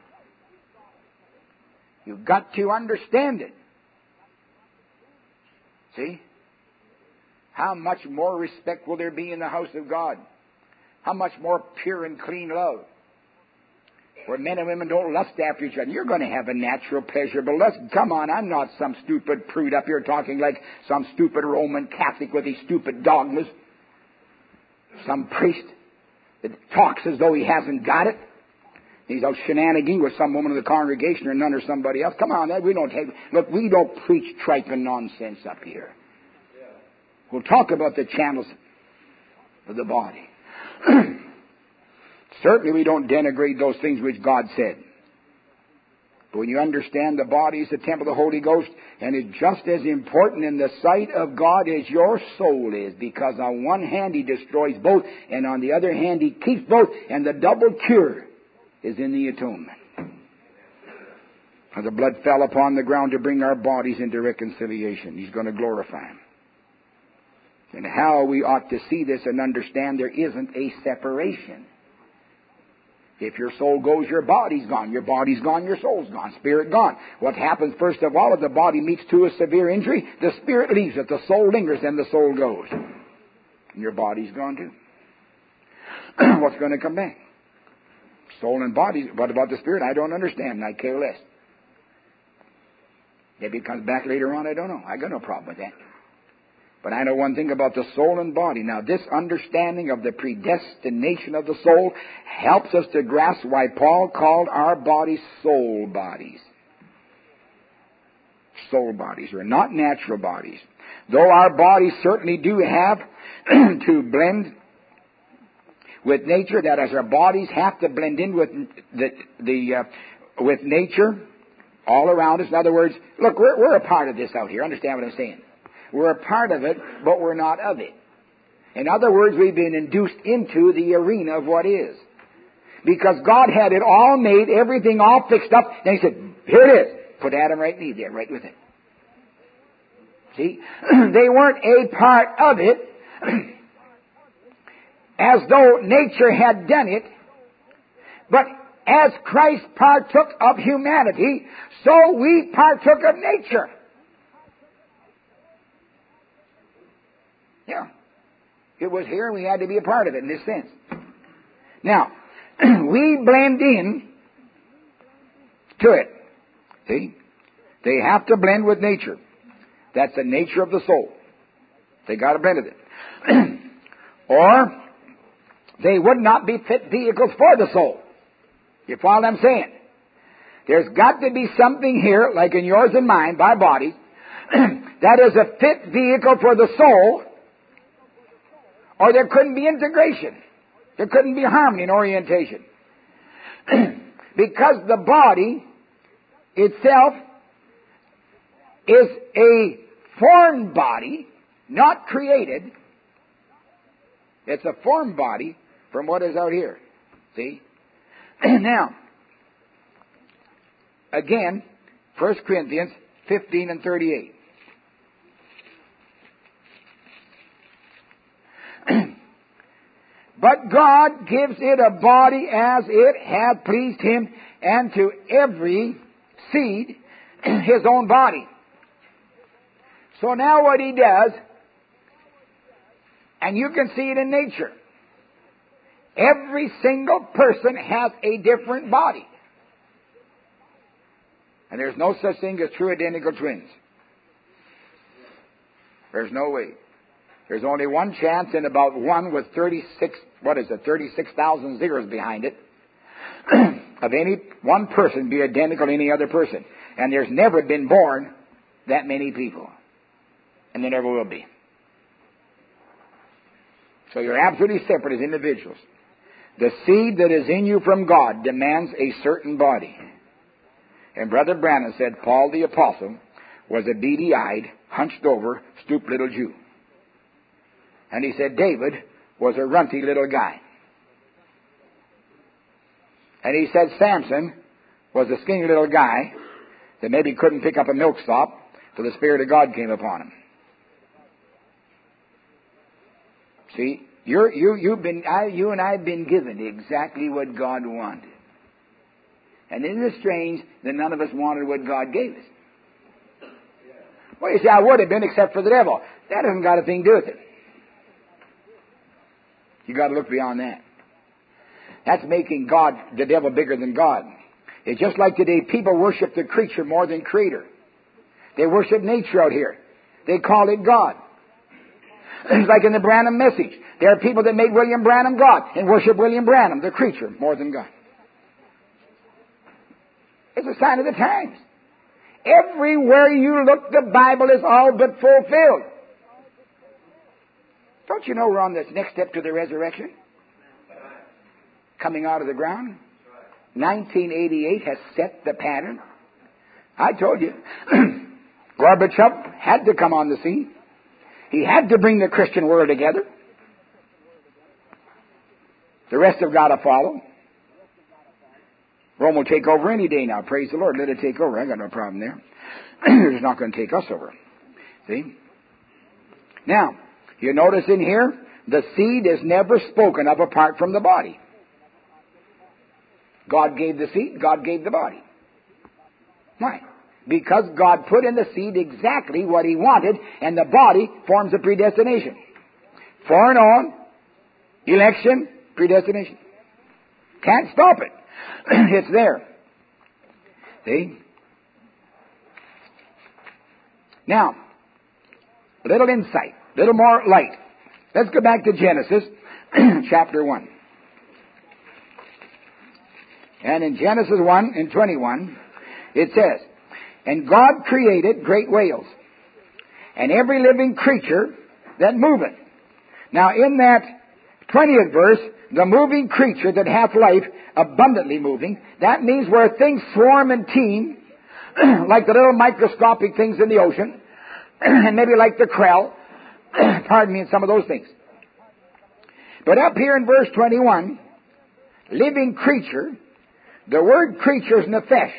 You've got to understand it. See? How much more respect will there be in the house of God? How much more pure and clean love? Where men and women don't lust after each other. You're going to have a natural pleasure, but let's, come on, I'm not some stupid prude up here talking like some stupid Roman Catholic with his stupid dogmas. Some priest that talks as though he hasn't got it. He's out shenanigans with some woman in the congregation or none or somebody else. Come on, we don't take, look, we don't preach tripe and nonsense up here. We'll talk about the channels of the body. Certainly we don't denigrate those things which God said. But when you understand the body is the temple of the Holy Ghost, and it's just as important in the sight of God as your soul is, because on one hand He destroys both, and on the other hand He keeps both, and the double cure is in the atonement. For the blood fell upon the ground to bring our bodies into reconciliation. He's going to glorify Him. And how we ought to see this and understand there isn't a separation. If your soul goes, your body's gone. Your body's gone, your soul's gone. Spirit gone. What happens, first of all, if the body meets to a severe injury, the spirit leaves it. The soul lingers, and the soul goes. And your body's gone too. What's going to come back? Soul and body. What about the spirit? I don't understand, and I care less. Maybe it comes back later on, I don't know. I got no problem with that. But I know one thing about the soul and body. Now, this understanding of the predestination of the soul helps us to grasp why Paul called our bodies soul bodies. Soul bodies are not natural bodies. Though our bodies certainly do have to blend with nature, that is, our bodies have to blend in with the, the uh, with nature all around us. In other words, look, we're, we're a part of this out here. Understand what I'm saying? We're a part of it, but we're not of it. In other words, we've been induced into the arena of what is. Because God had it all made, everything all fixed up, and He said, here it is. Put Adam right in Eve there, right with it. See? They weren't a part of it. as though nature had done it, but as Christ partook of humanity, so we partook of nature. Yeah. It was here, we had to be a part of it in this sense. Now, we blend in to it. See? They have to blend with nature. That's the nature of the soul. They got to blend with it. Or they would not be fit vehicles for the soul. You follow what I'm saying? There's got to be something here, like in yours and mine, by body, that is a fit vehicle for the soul, or there couldn't be integration. There couldn't be harmony and orientation. Because the body itself is a formed body, not created. It's a formed body from what is out here. See? Now, again, First Corinthians fifteen and thirty-eight. But God gives it a body as it hath pleased Him, and to every seed his own body. So now what He does, and you can see it in nature, every single person has a different body. And there's no such thing as true identical twins. There's no way. There's only one chance in about one with thirty-six, what is it, thirty-six thousand zeros behind it, of any one person be identical to any other person. And there's never been born that many people. And there never will be. So you're absolutely separate as individuals. The seed that is in you from God demands a certain body. And Brother Branham said Paul the Apostle was a beady-eyed, hunched-over, stooped little Jew. And he said David was a runty little guy. And he said Samson was a skinny little guy that maybe couldn't pick up a milksop till the Spirit of God came upon him. See, you're, you, you've been, I, you and I have been given exactly what God wanted. And isn't it strange that none of us wanted what God gave us? Well, you say, I would have been except for the devil. That hasn't got a thing to do with it. You got to look beyond that. That's making God, the devil, bigger than God. It's just like today, people worship the creature more than Creator. They worship nature out here. They call it God. It's like in the Branham message. There are people that made William Branham God and worship William Branham, the creature, more than God. It's a sign of the times. Everywhere you look, the Bible is all but fulfilled. Don't you know we're on this next step to the resurrection? Coming out of the ground. nineteen eighty-eight has set the pattern. I told you, Gorbachev had to come on the scene. He had to bring the Christian world together. The rest have got to follow. Rome will take over any day now. Praise the Lord. Let it take over. I got no problem there. It's not going to take us over. See? Now, you notice in here, the seed is never spoken of apart from the body. God gave the seed, God gave the body. Why? Because God put in the seed exactly what He wanted, and the body forms a predestination. Foreknown, election, predestination. Can't stop it. It's there. See? Now, a little insight, a little more light. Let's go back to Genesis chapter one. And in Genesis one and twenty-one, it says, And God created great whales, and every living creature that moveth. Now in that twentieth verse, the moving creature that hath life, abundantly moving, that means where things swarm and teem, like the little microscopic things in the ocean, and maybe like the krill, pardon me, and some of those things. But up here in verse twenty-one, living creature, the word creature is nephesh,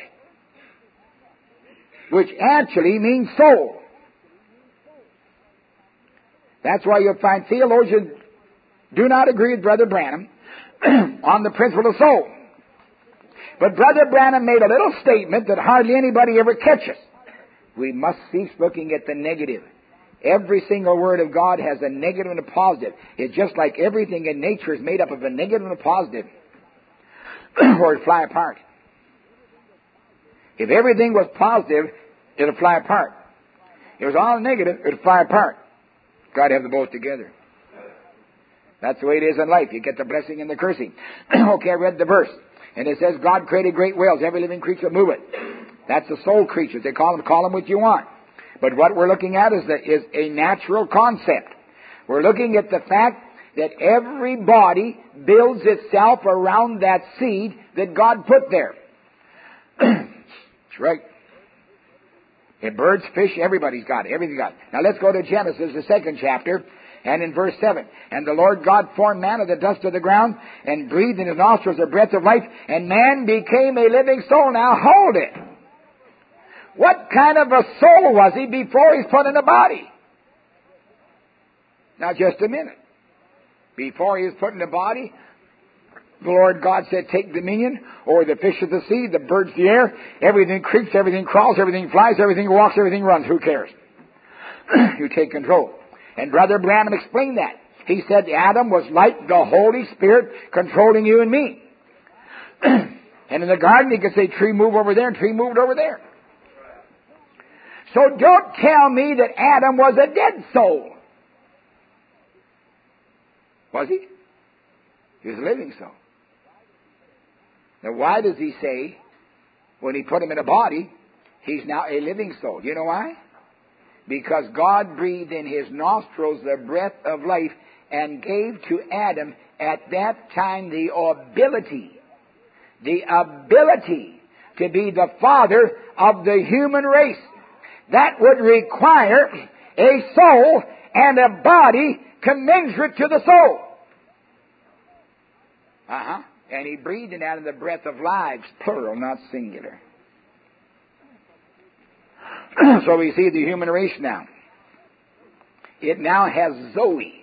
which actually means soul. That's why you'll find theologians do not agree with Brother Branham on the principle of soul. But Brother Branham made a little statement that hardly anybody ever catches. We must cease looking at the negative. Every single word of God has a negative and a positive. It's just like everything in nature is made up of a negative and a positive, or it'd fly apart. If everything was positive, it'll fly apart. If it was all negative, it'll fly apart. Got to have the both together. That's the way it is in life. You get the blessing and the cursing. Okay, I read the verse. And it says, God created great whales, every living creature move it. That's the soul creatures. They call them, call them what you want. But what we're looking at is, the, is a natural concept. We're looking at the fact that every body builds itself around that seed that God put there. That's right. In birds, fish, everybody's got it. Everything's got it. Now let's go to Genesis, the second chapter. And in verse seven, and the Lord God formed man of the dust of the ground, and breathed in his nostrils the breath of life, and man became a living soul. Now hold it. What kind of a soul was he before he's put in a body? Now just a minute. Before he was put in a body, the Lord God said, take dominion over the fish of the sea, the birds of the air, everything creeps, everything crawls, everything flies, everything walks, everything runs. Who cares? You take control. And Brother Branham explained that. He said Adam was like the Holy Spirit controlling you and me. And in the garden, he could say, tree move over there, and tree moved over there. So don't tell me that Adam was a dead soul. Was he? He was a living soul. Now why does he say, when he put him in a body, he's now a living soul? You know why? Because God breathed in his nostrils the breath of life and gave to Adam at that time the ability, the ability to be the father of the human race. That would require a soul and a body commensurate to the soul. Uh-huh. And he breathed in Adam the breath of lives, plural, not singular. So we see the human race now. It now has Zoe.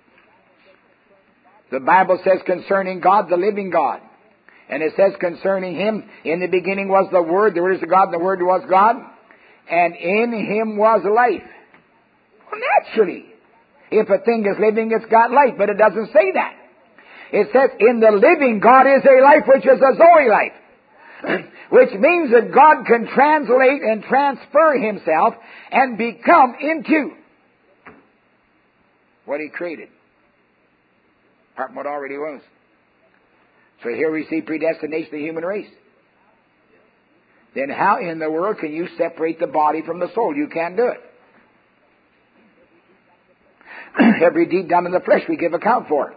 The Bible says concerning God, the living God. And it says concerning Him, in the beginning was the Word, the Word is the God, and the Word was God. And in Him was life. Well, naturally, if a thing is living, it's got life, but it doesn't say that. It says in the living God is a life which is a Zoe life. Which means that God can translate and transfer Himself and become into what He created. Apart from what already was. So here we see predestination of the human race. Then how in the world can you separate the body from the soul? You can't do it. Every deed done in the flesh we give account for.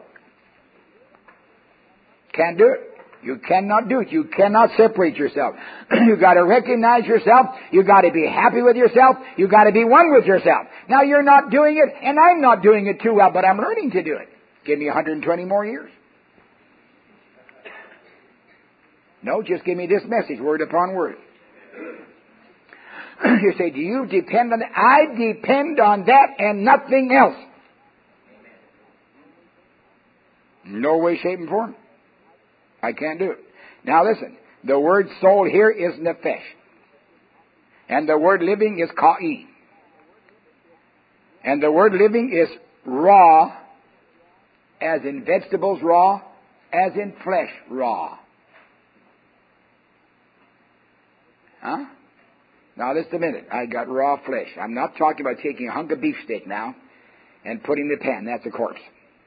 Can't do it. You cannot do it. You cannot separate yourself. You've got to recognize yourself. You've got to be happy with yourself. You've got to be one with yourself. Now you're not doing it, and I'm not doing it too well, but I'm learning to do it. Give me one hundred twenty more years. No, just give me this message, word upon word. You say, do you depend on that? I depend on that and nothing else. No way, shape, and form. I can't do it. Now listen, the word soul here is nephesh. And the word living is ka'i. And the word living is raw, as in vegetables raw, as in flesh raw. Huh? Now just a minute. I got raw flesh. I'm not talking about taking a hunk of beef steak now and putting in the pan. That's a corpse.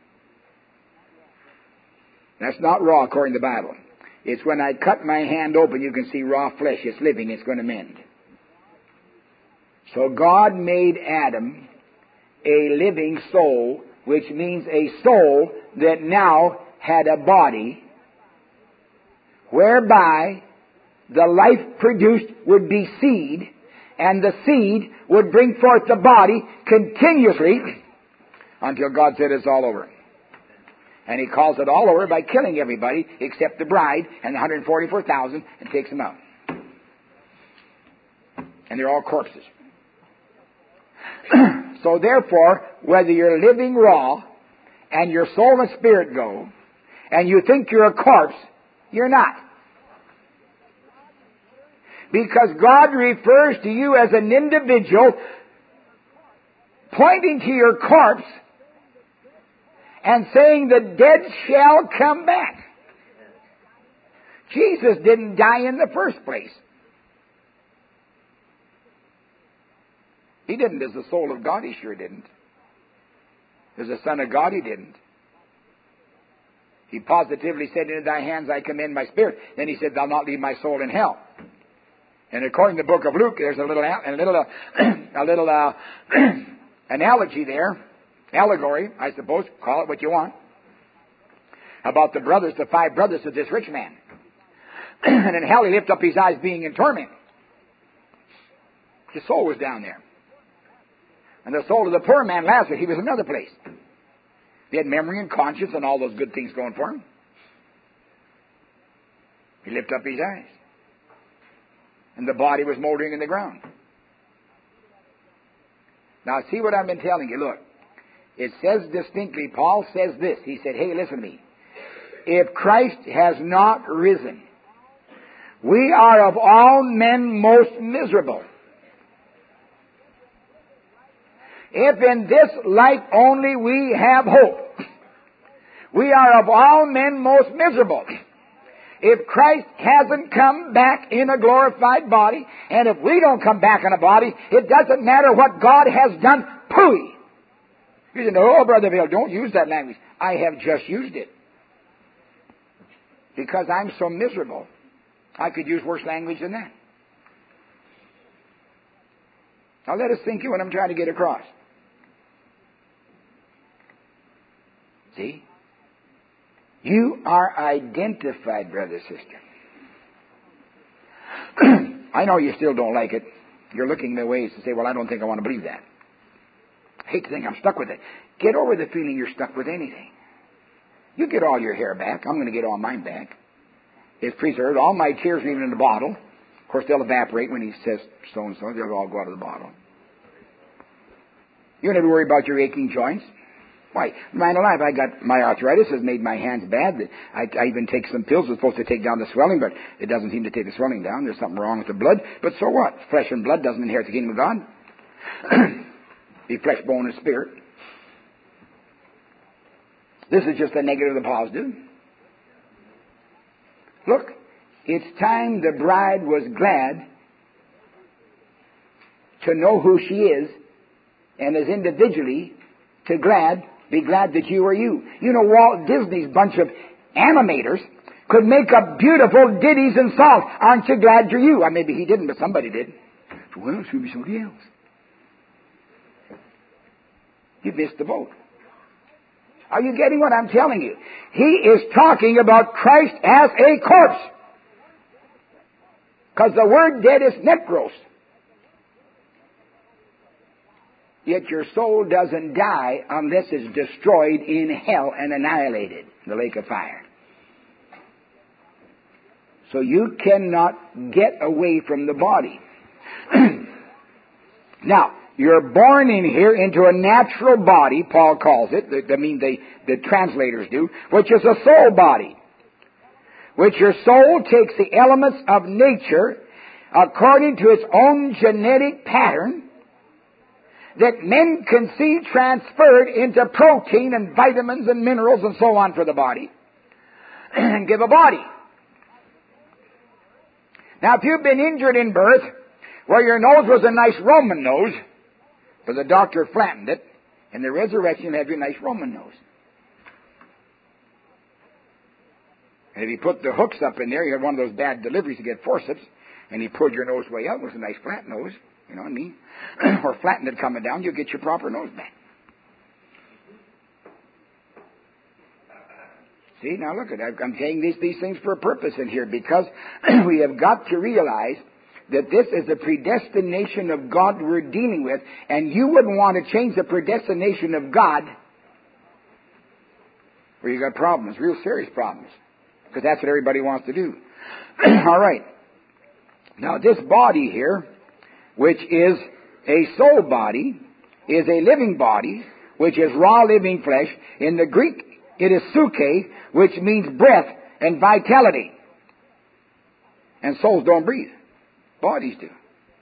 That's not raw according to the Bible. It's when I cut my hand open, you can see raw flesh. It's living. It's going to mend. So God made Adam a living soul, which means a soul that now had a body, whereby the life produced would be seed, and the seed would bring forth the body continuously until God said it's all over. And He calls it all over by killing everybody except the bride and the one hundred forty-four thousand and takes them out. And they're all corpses. So therefore, whether you're living raw and your soul and spirit go, and you think you're a corpse, you're not. Because God refers to you as an individual, pointing to your corpse and saying the dead shall come back. Jesus didn't die in the first place. He didn't as the soul of God, he sure didn't. As the Son of God, he didn't. He positively said, into thy hands I commend my spirit. Then he said, thou not leave my soul in hell. And according to the book of Luke, there's a little, a little, uh, a little uh, analogy there, allegory, I suppose, call it what you want, about the brothers, the five brothers of this rich man. And in hell he lifted up his eyes being in torment. His soul was down there. And the soul of the poor man, Lazarus, he was in another place. He had memory and conscience and all those good things going for him. He lifted up his eyes. And the body was moldering in the ground. Now see what I've been telling you. Look, it says distinctly, Paul says this. He said, hey, listen to me. If Christ has not risen, we are of all men most miserable. If in this life only we have hope, we are of all men most miserable. If Christ hasn't come back in a glorified body, and if we don't come back in a body, it doesn't matter what God has done. Pooey! You say, no, Brother Bill, don't use that language. I have just used it. Because I'm so miserable. I could use worse language than that. Now let us think of what I'm trying to get across. See? You are identified, brother, sister. I know you still don't like it. You're looking the ways to say, well, I don't think I want to believe that. I hate to think I'm stuck with it. Get over the feeling you're stuck with anything. You get all your hair back. I'm going to get all mine back. It's preserved. All my tears are even in the bottle. Of course, they'll evaporate when he says so-and-so. They'll all go out of the bottle. You don't have to worry about your aching joints. Why? Mine alive, I got my arthritis has made my hands bad. I, I even take some pills that's supposed to take down the swelling, but it doesn't seem to take the swelling down. There's something wrong with the blood. But so what? Flesh and blood doesn't inherit the kingdom of God. Be flesh, bone, and spirit. This is just the negative and the positive. Look, it's time the bride was glad to know who she is, and as individually to glad, be glad that you are you. You know, Walt Disney's bunch of animators could make up beautiful ditties and songs. Aren't you glad you're you? Well, maybe he didn't, but somebody did. Well, it should be somebody else. You missed the boat. Are you getting what I'm telling you? He is talking about Christ as a corpse. Because the word dead is necros. Yet your soul doesn't die unless it's destroyed in hell and annihilated in the lake of fire. So you cannot get away from the body. Now, you're born in here into a natural body, Paul calls it, I mean the, the translators do, which is a soul body. Which your soul takes the elements of nature according to its own genetic pattern that men can see transferred into protein and vitamins and minerals and so on for the body and give a body. Now, if you've been injured in birth where your nose was a nice Roman nose, but the doctor flattened it, in the resurrection you have your nice Roman nose. And if he put the hooks up in there, you had one of those bad deliveries to get forceps, and he pulled your nose way out, it was a nice flat nose. You know what I mean? Or flattened it coming down, you'll get your proper nose back. See, now look at it. I'm saying these, these things for a purpose in here because we have got to realize that this is a predestination of God we're dealing with, and you wouldn't want to change the predestination of God where you got problems, real serious problems, because that's what everybody wants to do. All right. Now, this body here, which is a soul body, is a living body, which is raw living flesh. In the Greek, it is psuche, which means breath and vitality. And souls don't breathe. Bodies do.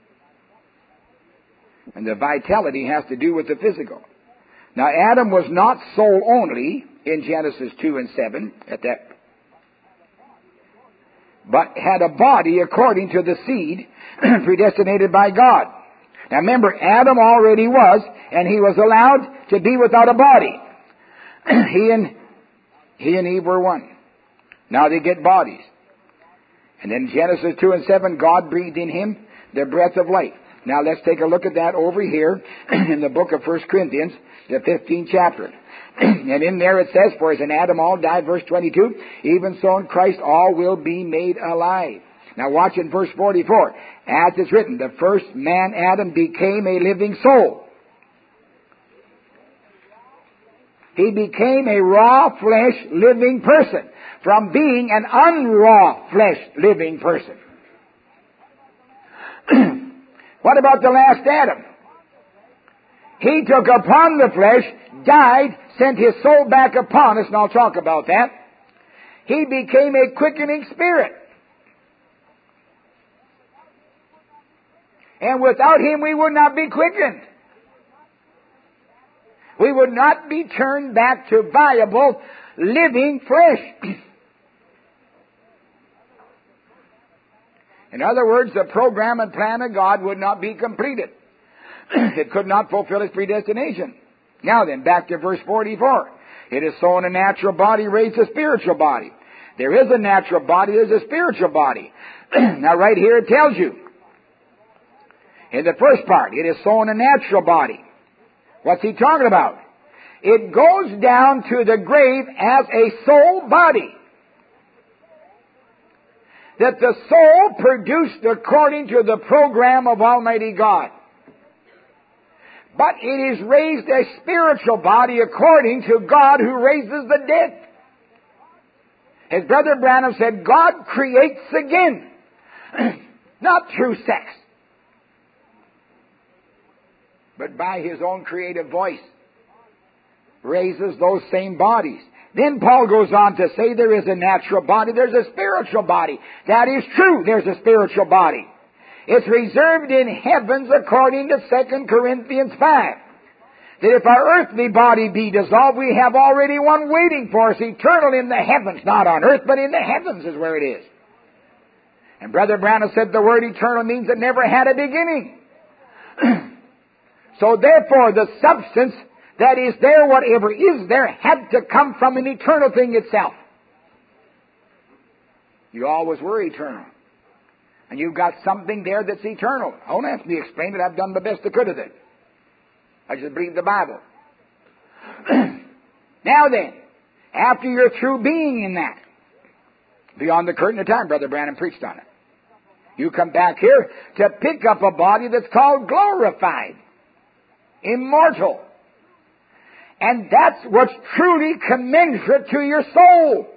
And the vitality has to do with the physical. Now, Adam was not soul only in Genesis two and seven at that, but had a body according to the seed predestinated by God. Now remember, Adam already was, and he was allowed to be without a body. he and he and Eve were one. Now they get bodies. And then Genesis two and seven, God breathed in him the breath of life. Now let's take a look at that over here in the book of First Corinthians, the fifteenth chapter. And in there it says, for as in Adam all died, verse twenty-two, even so in Christ all will be made alive. Now watch in verse forty-four. As it's written, the first man, Adam, became a living soul. He became a raw flesh living person from being an unraw flesh living person. What about the last Adam? He took upon the flesh, died, sent his soul back upon us, and I'll talk about that. He became a quickening spirit. And without him we would not be quickened. We would not be turned back to viable, living flesh. In other words, the program and plan of God would not be completed. It could not fulfill its predestination. Now then, back to verse forty-four. It is so in a natural body, raised a spiritual body. There is a natural body, there's a spiritual body. Now right here it tells you, in the first part, it is so in a natural body. What's he talking about? It goes down to the grave as a soul body. That the soul produced according to the program of Almighty God. But it is raised a spiritual body according to God who raises the dead. As Brother Branham said, God creates again, not through sex, but by His own creative voice, raises those same bodies. Then Paul goes on to say there is a natural body, there's a spiritual body. That is true, there's a spiritual body. It's reserved in heavens according to Second Corinthians five. That if our earthly body be dissolved, we have already one waiting for us, eternal in the heavens. Not on earth, but in the heavens is where it is. And Brother Branham said the word eternal means it never had a beginning. So therefore, the substance that is there, whatever is there, had to come from an eternal thing itself. You always were eternal. And you've got something there that's eternal. I don't have to be explained it. I've done the best I could with it. I just believe the Bible. Now then, after you're through being in that, beyond the curtain of time, Brother Branham preached on it. You come back here to pick up a body that's called glorified, immortal. And that's what's truly commensurate to your soul.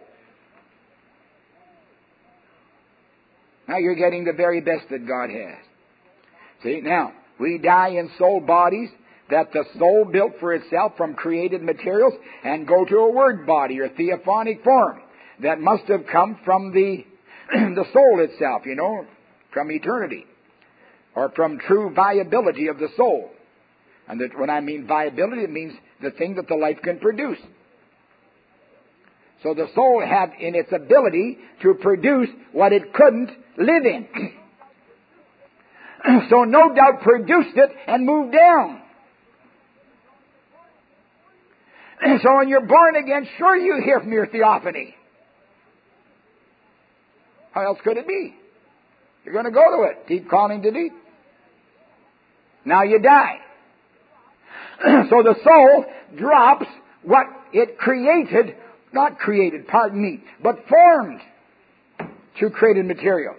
Now you're getting the very best that God has. See, now, we die in soul bodies that the soul built for itself from created materials and go to a word body or theophonic form that must have come from the, the soul itself, you know, from eternity or from true viability of the soul. And that when I mean viability, it means the thing that the life can produce. So the soul had in its ability to produce what it couldn't live in. So no doubt produced it and moved down. So when you're born again, sure you hear from your theophany. How else could it be? You're going to go to it. Deep calling to deep. Now you die. So the soul drops what it created, not created, pardon me, but formed through created material.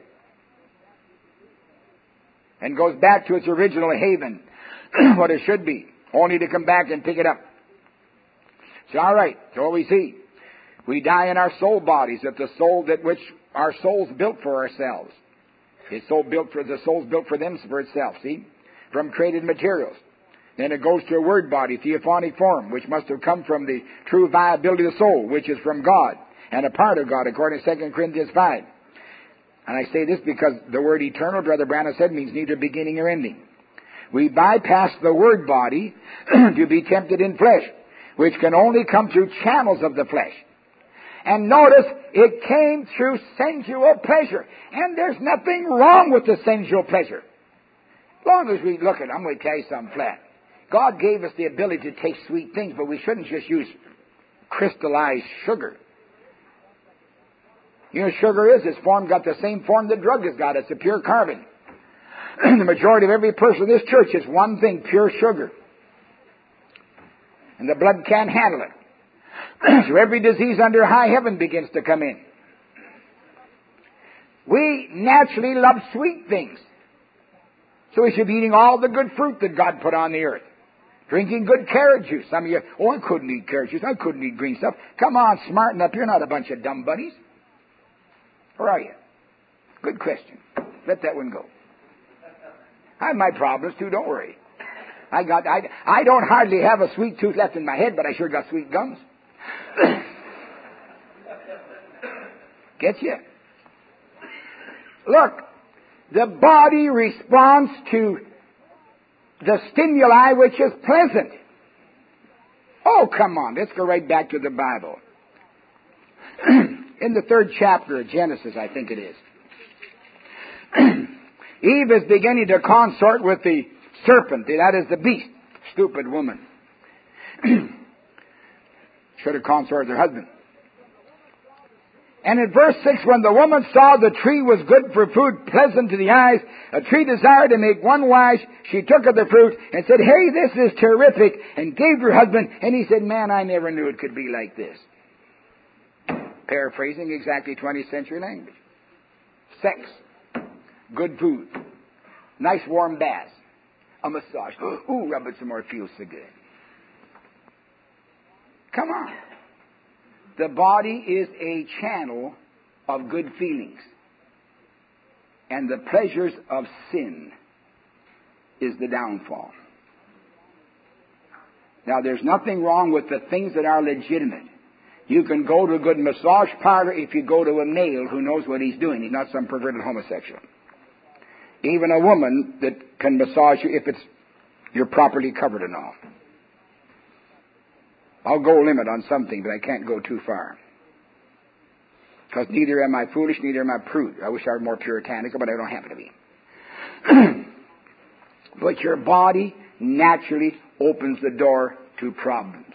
And goes back to its original haven, what it should be, only to come back and pick it up. So all right, so what we see. We die in our soul bodies, that the soul that which our soul's built for ourselves. It's soul built for the soul's built for them for itself, see? From created materials. Then it goes to a word body, theophonic form, which must have come from the true viability of the soul, which is from God and a part of God, according to Second Corinthians five. And I say this because the word eternal, Brother Branham said, means neither beginning or ending. We bypass the word body to be tempted in flesh, which can only come through channels of the flesh. And notice, it came through sensual pleasure. And there's nothing wrong with the sensual pleasure. As long as we look at it, I'm going to tell you something flat. God gave us the ability to taste sweet things, but we shouldn't just use crystallized sugar. You know, sugar is, its form got the same form the drug has got. It's a pure carbon. The majority of every person in this church is one thing, pure sugar. And the blood can't handle it. So every disease under high heaven begins to come in. We naturally love sweet things. So we should be eating all the good fruit that God put on the earth. Drinking good carrot juice. Some of you, oh, I couldn't eat carrot juice. I couldn't eat green stuff. Come on, smarten up. You're not a bunch of dumb bunnies. Or are you? Good question. Let that one go. I have my problems too, don't worry. I got I, I don't hardly have a sweet tooth left in my head, but I sure got sweet gums. Get you? Look, the body responds to the stimuli which is pleasant. Oh, come on, let's go right back to the Bible. In the third chapter of Genesis, I think it is. Eve is beginning to consort with the serpent, that is the beast. Stupid woman. Should have consorted with her husband. And in verse six, when the woman saw the tree was good for food, pleasant to the eyes, a tree desired to make one wise, she took of the fruit and said, hey, this is terrific, and gave her husband, and he said, man, I never knew it could be like this. Paraphrasing exactly twentieth century language. Sex. Good food. Nice warm bath. A massage. Ooh, rub it some more. It feels so good. Come on. The body is a channel of good feelings. And the pleasures of sin is the downfall. Now, there's nothing wrong with the things that are legitimate. You can go to a good massage parlor if you go to a male who knows what he's doing. He's not some perverted homosexual. Even a woman that can massage you if it's you're properly covered and all. I'll go limit on something, but I can't go too far. Because neither am I foolish, neither am I prude. I wish I were more puritanical, but I don't happen to be. But your body naturally opens the door to problems.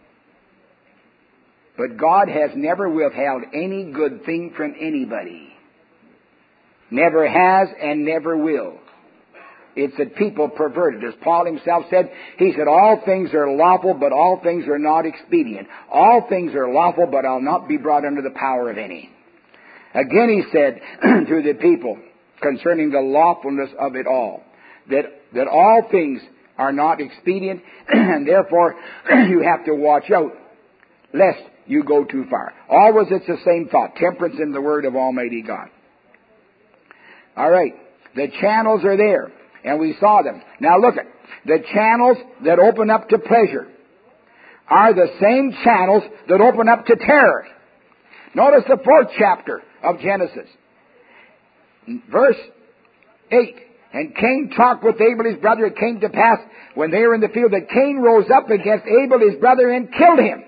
But God has never withheld any good thing from anybody. Never has and never will. It's that people pervert it. As Paul himself said, he said, all things are lawful, but all things are not expedient. All things are lawful, but I'll not be brought under the power of any. Again he said to the people concerning the lawfulness of it all, that, that all things are not expedient, and therefore you have to watch out, lest you go too far. Always it's the same thought, temperance in the word of Almighty God. All right, the channels are there, and we saw them. Now look at the channels that open up to pleasure are the same channels that open up to terror. Notice the fourth chapter of Genesis, verse eight. And Cain talked with Abel his brother. It came to pass when they were in the field that Cain rose up against Abel his brother and killed him.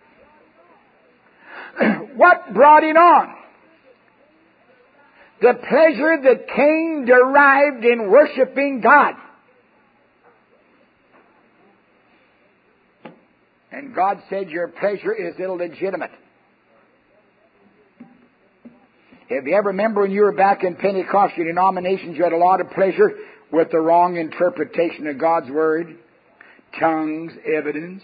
What brought it on? The pleasure that Cain derived in worshiping God. And God said, your pleasure is illegitimate. If you ever remember when you were back in Pentecostal denominations, you had a lot of pleasure with the wrong interpretation of God's Word, tongues, evidence.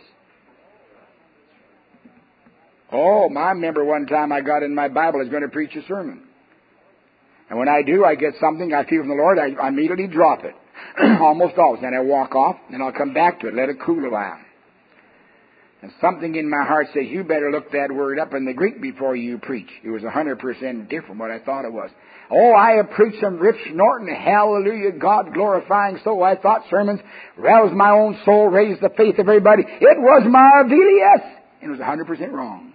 Oh, I remember one time I got in my Bible, I was going to preach a sermon. And when I do, I get something I feel from the Lord, I, I immediately drop it. Almost always. Then I walk off, and I'll come back to it, let it cool a while. And something in my heart says, you better look that word up in the Greek before you preach. It was one hundred percent different what I thought it was. Oh, I have preached some Rip Norton, hallelujah, God glorifying soul. I thought sermons roused my own soul, raised the faith of everybody. It was marvelous. And it was one hundred percent wrong.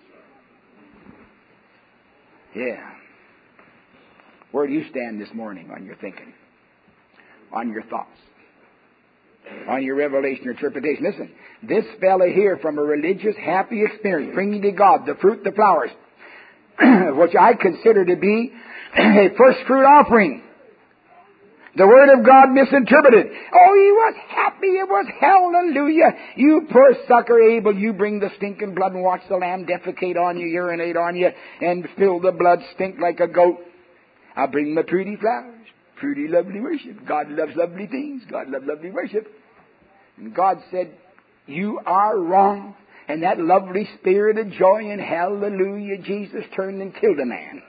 Yeah. Where do you stand this morning on your thinking? On your thoughts? On your revelation or interpretation? Listen, this fella here from a religious, happy experience, bringing to God the fruit, the flowers, which I consider to be a first fruit offering. The Word of God misinterpreted. Oh, he was happy. It was hallelujah. You poor sucker, Abel, you bring the stinking blood and watch the lamb defecate on you, urinate on you, and fill the blood stink like a goat. I'll bring my pretty flowers. Pretty, lovely worship. God loves lovely things. God loves lovely worship. And God said, you are wrong. And that lovely spirit of joy and hallelujah, Jesus turned and killed a man.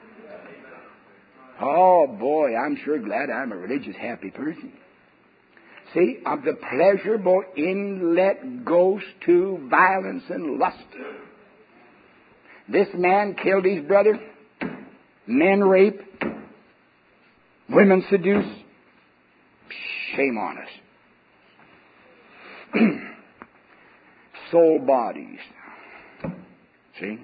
Oh, boy, I'm sure glad I'm a religious, happy person. See, of the pleasurable inlet goes to violence and lust. This man killed his brother. Men rape. Women seduce. Shame on us. Soul bodies. See?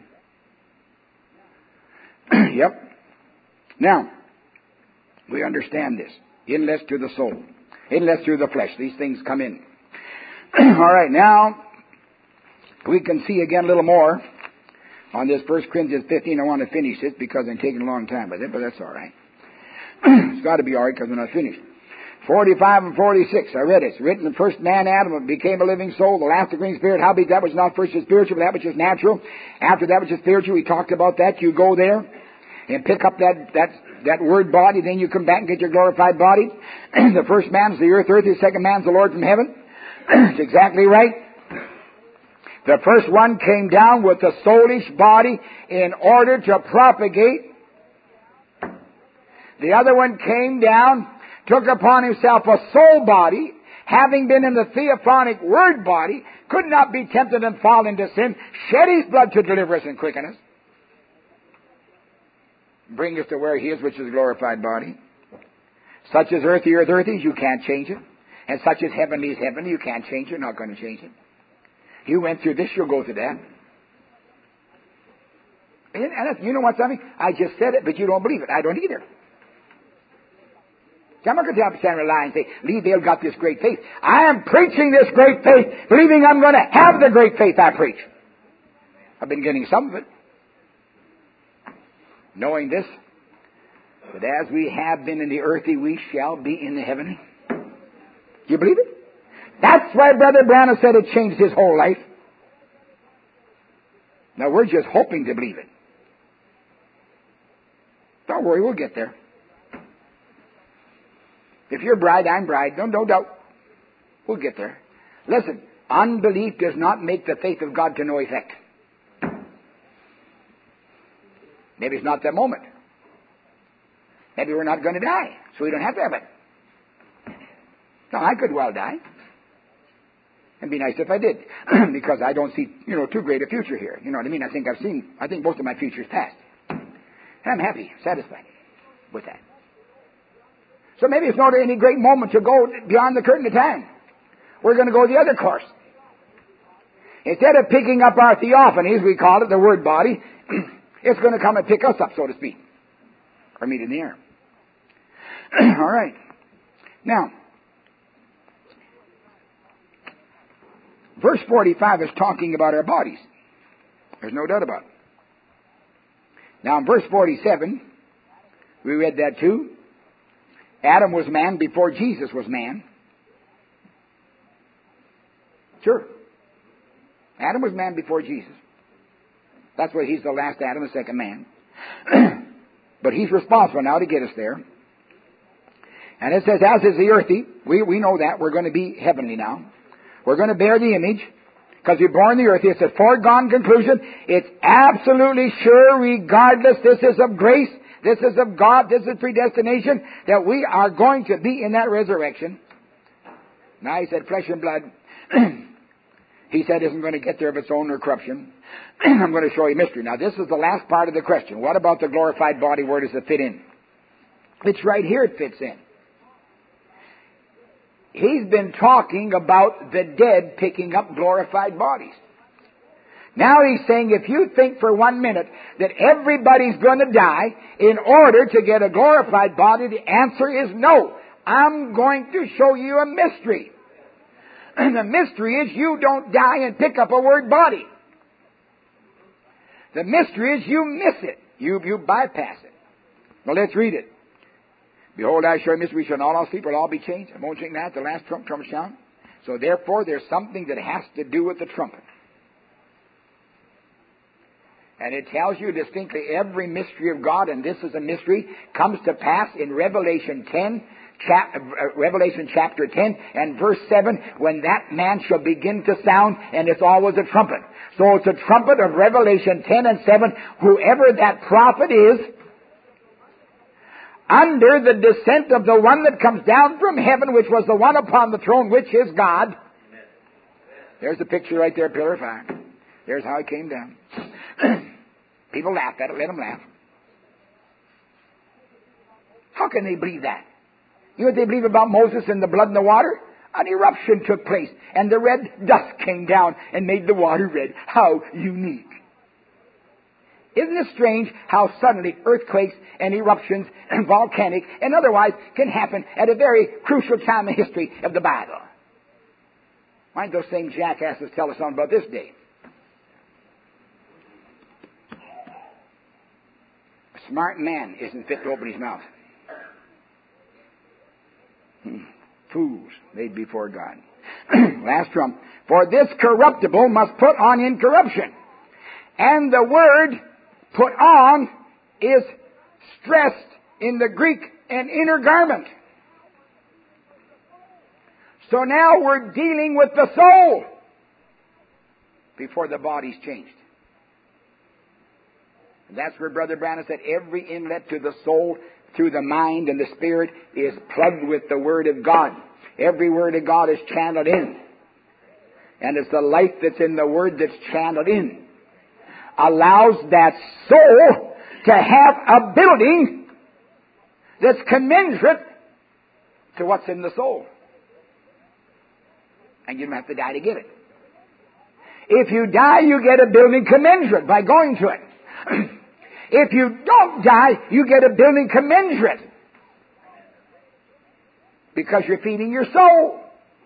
Yep. Now, we understand this. Inlets to the soul. Inlets through the flesh. These things come in. All right, now, we can see again a little more on this First Corinthians fifteen. I want to finish it because I'm taking a long time with it, but that's all right. It's got to be all right because we're not finished. forty-five and forty-six, I read it. It's written, the first man, Adam, became a living soul. The last, the green spirit. Howbeit that which not first is spiritual, but that which is natural. After that which is spiritual, we talked about that. You go there and pick up that, that, that word body. Then you come back and get your glorified body. The first man's the earth, earth. The second man's the Lord from heaven. It's exactly right. The first one came down with the soulish body in order to propagate. The other one came down, took upon himself a soul body, having been in the theophonic word body, could not be tempted and fall into sin, shed his blood to deliver us and quicken us. Bring us to where he is, which is a glorified body. Such as earthy, earth, earthy, you can't change it. And such as heavenly is heavenly, you can't change it, you're not going to change it. You went through this, you'll go through that. And, and you know what, something? I just said it, but you don't believe it. I don't either. I'm not going to stand in a line and say, Lee Dale got this great faith. I am preaching this great faith, believing I'm going to have the great faith I preach. I've been getting some of it. Knowing this, that as we have been in the earthly, we shall be in the heavenly. Do you believe it? That's why Brother Branham said it changed his whole life. Now we're just hoping to believe it. Don't worry, we'll get there. If you're bride, I'm bride. No, no doubt. We'll get there. Listen, unbelief does not make the faith of God to no effect. Maybe it's not that moment. Maybe we're not going to die, so we don't have to have it. No, I could well die. It'd be nice if I did, because I don't see, you know, too great a future here. You know what I mean? I think I've seen, I think most of my future's past. And I'm happy, satisfied with that. So maybe it's not any great moment to go beyond the curtain of time. We're going to go the other course. Instead of picking up our theophanies, we call it, the word body, it's going to come and pick us up, so to speak. Or meet in the air. All right. Now, verse forty-five is talking about our bodies. There's no doubt about it. Now, in verse forty-seven, we read that too. Adam was man before Jesus was man. Sure. Adam was man before Jesus. That's why he's the last Adam, the second man. But he's responsible now to get us there. And it says, as is the earthy, we, we know that. We're going to be heavenly now. We're going to bear the image, because we're born the earthy. It's a foregone conclusion. It's absolutely sure, regardless, this is of grace, this is of God, this is predestination, that we are going to be in that resurrection. Now he said flesh and blood he said isn't going to get there of its own or corruption. I'm going to show you mystery. Now, this is the last part of the question. What about the glorified body? Where does it fit in? It's right here it fits in. He's been talking about the dead picking up glorified bodies. Now he's saying if you think for one minute that everybody's going to die in order to get a glorified body, the answer is no. I'm going to show you a mystery. And the mystery is you don't die and pick up a word body. The mystery is you miss it. You, you bypass it. Well, let's read it. Behold, I show you a mystery. We shall not all sleep, will all be changed. I won't change that. The last trump, trumpet sound. So therefore, there's something that has to do with the trumpet. And it tells you distinctly every mystery of God, and this is a mystery, comes to pass in Revelation ten, chap, uh, Revelation chapter ten and verse seven, when that man shall begin to sound, and it's always a trumpet. So it's a trumpet of Revelation ten and seven. Whoever that prophet is, under the descent of the one that comes down from heaven, which was the one upon the throne, which is God. There's the picture right there, pillar of fire. There's how it came down. People laugh at it. Let them laugh. How can they believe that? You know what they believe about Moses and the blood and the water? An eruption took place, and the red dust came down and made the water red. How unique. Isn't it strange how suddenly earthquakes and eruptions and volcanic and otherwise can happen at a very crucial time in history of the Bible? Why don't those same jackasses tell us something about this day? A smart man isn't fit to open his mouth. Hmm. Fools made before God. Last trump. For this corruptible must put on incorruption. And the word put on is stressed in the Greek an inner garment. So now we're dealing with the soul before the body's changed. And that's where Brother Branham said every inlet to the soul through the mind and the spirit is plugged with the Word of God. Every Word of God is channeled in. And it's the life that's in the Word that's channeled in. Allows that soul to have a building that's commensurate to what's in the soul. And you don't have to die to get it. If you die, you get a building commensurate by going to it. If you don't die, you get a building commensurate because you're feeding your soul.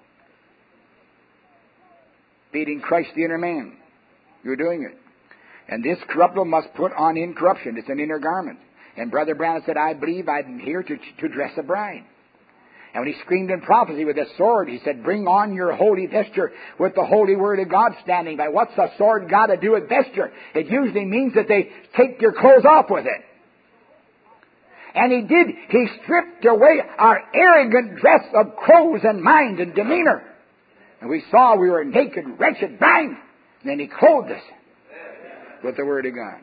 Feeding Christ the inner man. You're doing it. And this corruptible must put on incorruption. It's an inner garment. And Brother Branham said, I believe I'm here to, to dress a bride. And when he screamed in prophecy with a sword, he said, bring on your holy vesture with the holy word of God standing by. What's a sword got to do with vesture? It usually means that they take your clothes off with it. And he did. He stripped away our arrogant dress of clothes and mind and demeanor. And we saw we were naked, wretched, blind. And then he clothed us with the Word of God.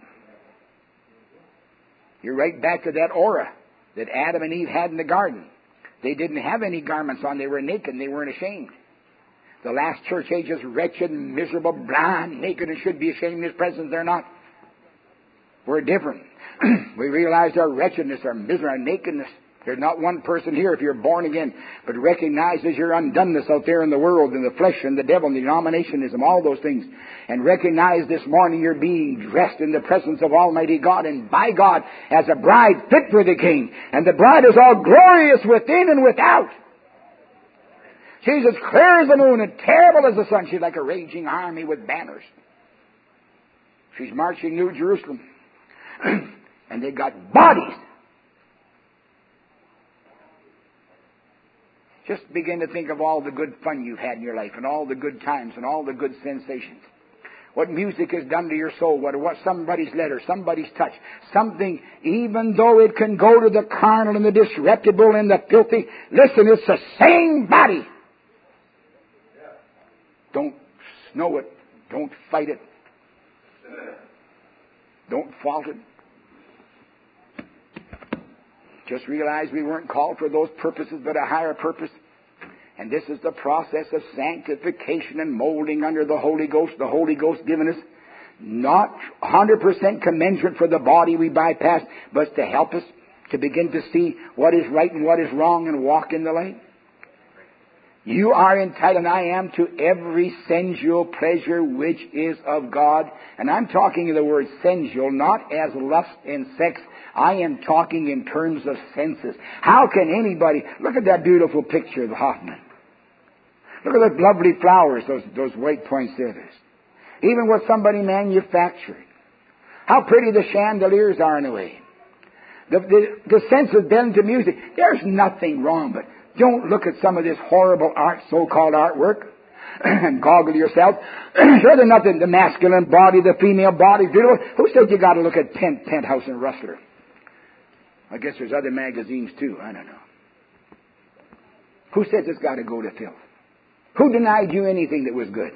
You're right back to that aura that Adam and Eve had in the garden. They didn't have any garments on. They were naked and they weren't ashamed. The last church age is wretched, miserable, blind, naked, and should be ashamed in His presence. They're not. We're different. We realize our wretchedness, our misery, our nakedness. There's not one person here, if you're born again, but recognizes your undoneness out there in the world, in the flesh, and the devil, and the denominationism, all those things. And recognize this morning you're being dressed in the presence of Almighty God, and by God, as a bride fit for the King. And the bride is all glorious within and without. She's as clear as the moon and terrible as the sun. She's like a raging army with banners. She's marching New Jerusalem. And they got bodies. Just begin to think of all the good fun you've had in your life and all the good times and all the good sensations. What music has done to your soul, what, what somebody's letter, somebody's touch, something, even though it can go to the carnal and the disreputable and the filthy, listen, it's the same body. Don't snow it. Don't fight it. Don't fault it. Just realize we weren't called for those purposes, but a higher purpose. And this is the process of sanctification and molding under the Holy Ghost. The Holy Ghost given us not one hundred percent commensurate for the body we bypass, but to help us to begin to see what is right and what is wrong and walk in the light. You are entitled, and I am, to every sensual pleasure which is of God. And I'm talking of the word sensual, not as lust and sex. I am talking in terms of senses. How can anybody... Look at that beautiful picture of Hoffman. Look at those lovely flowers, those, those white poinsettias. Even what somebody manufactured. How pretty the chandeliers are in a way. The, the, the sense of bend to music. There's nothing wrong, but don't look at some of this horrible art, so-called artwork, and goggle yourself. Sure, there's nothing. The masculine body, the female body, beautiful. Who said you got to look at Pent, Penthouse and Rustler? I guess there's other magazines too. I don't know. Who says it's got to go to filth? Who denied you anything that was good?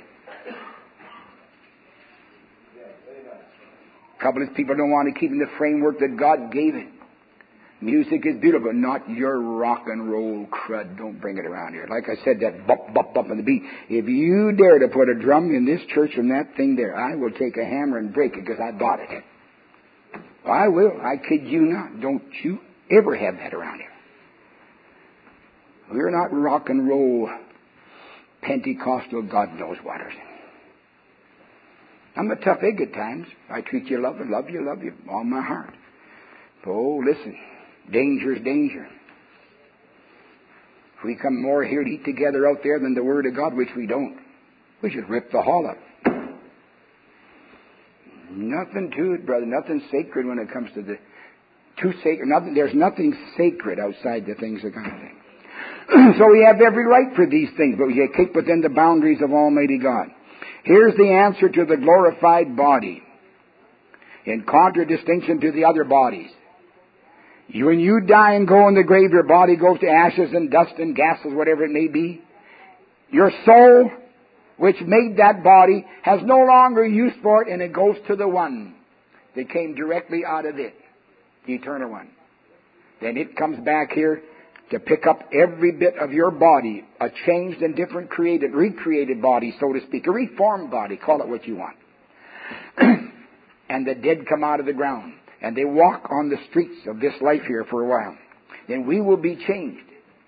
A couple of people don't want to keep in the framework that God gave it. Music is beautiful, not your rock and roll crud. Don't bring it around here. Like I said, that bump, bump, bump on the beat. If you dare to put a drum in this church from that thing there, I will take a hammer and break it because I bought it. I will. I kid you not. Don't you ever have that around here. We're not rock and roll Pentecostal God knows waters. I'm a tough egg at times. I treat you love and love you, love you, all my heart. Oh, listen. Danger is danger. If we come more here to eat together out there than the Word of God, which we don't, we should rip the hall up. Nothing to it, brother. Nothing sacred when it comes to the too sacred. Nothing. There's nothing sacred outside the things of God. So we have every right for these things, but we keep within the boundaries of Almighty God. Here's the answer to the glorified body, in contradistinction to the other bodies. You, when you die and go in the grave, your body goes to ashes and dust and gases, whatever it may be. Your soul, which made that body, has no longer use for it, and it goes to the one that came directly out of it, the eternal one. Then it comes back here to pick up every bit of your body, a changed and different created, recreated body, so to speak, a reformed body, call it what you want. And the dead come out of the ground, and they walk on the streets of this life here for a while. Then we will be changed.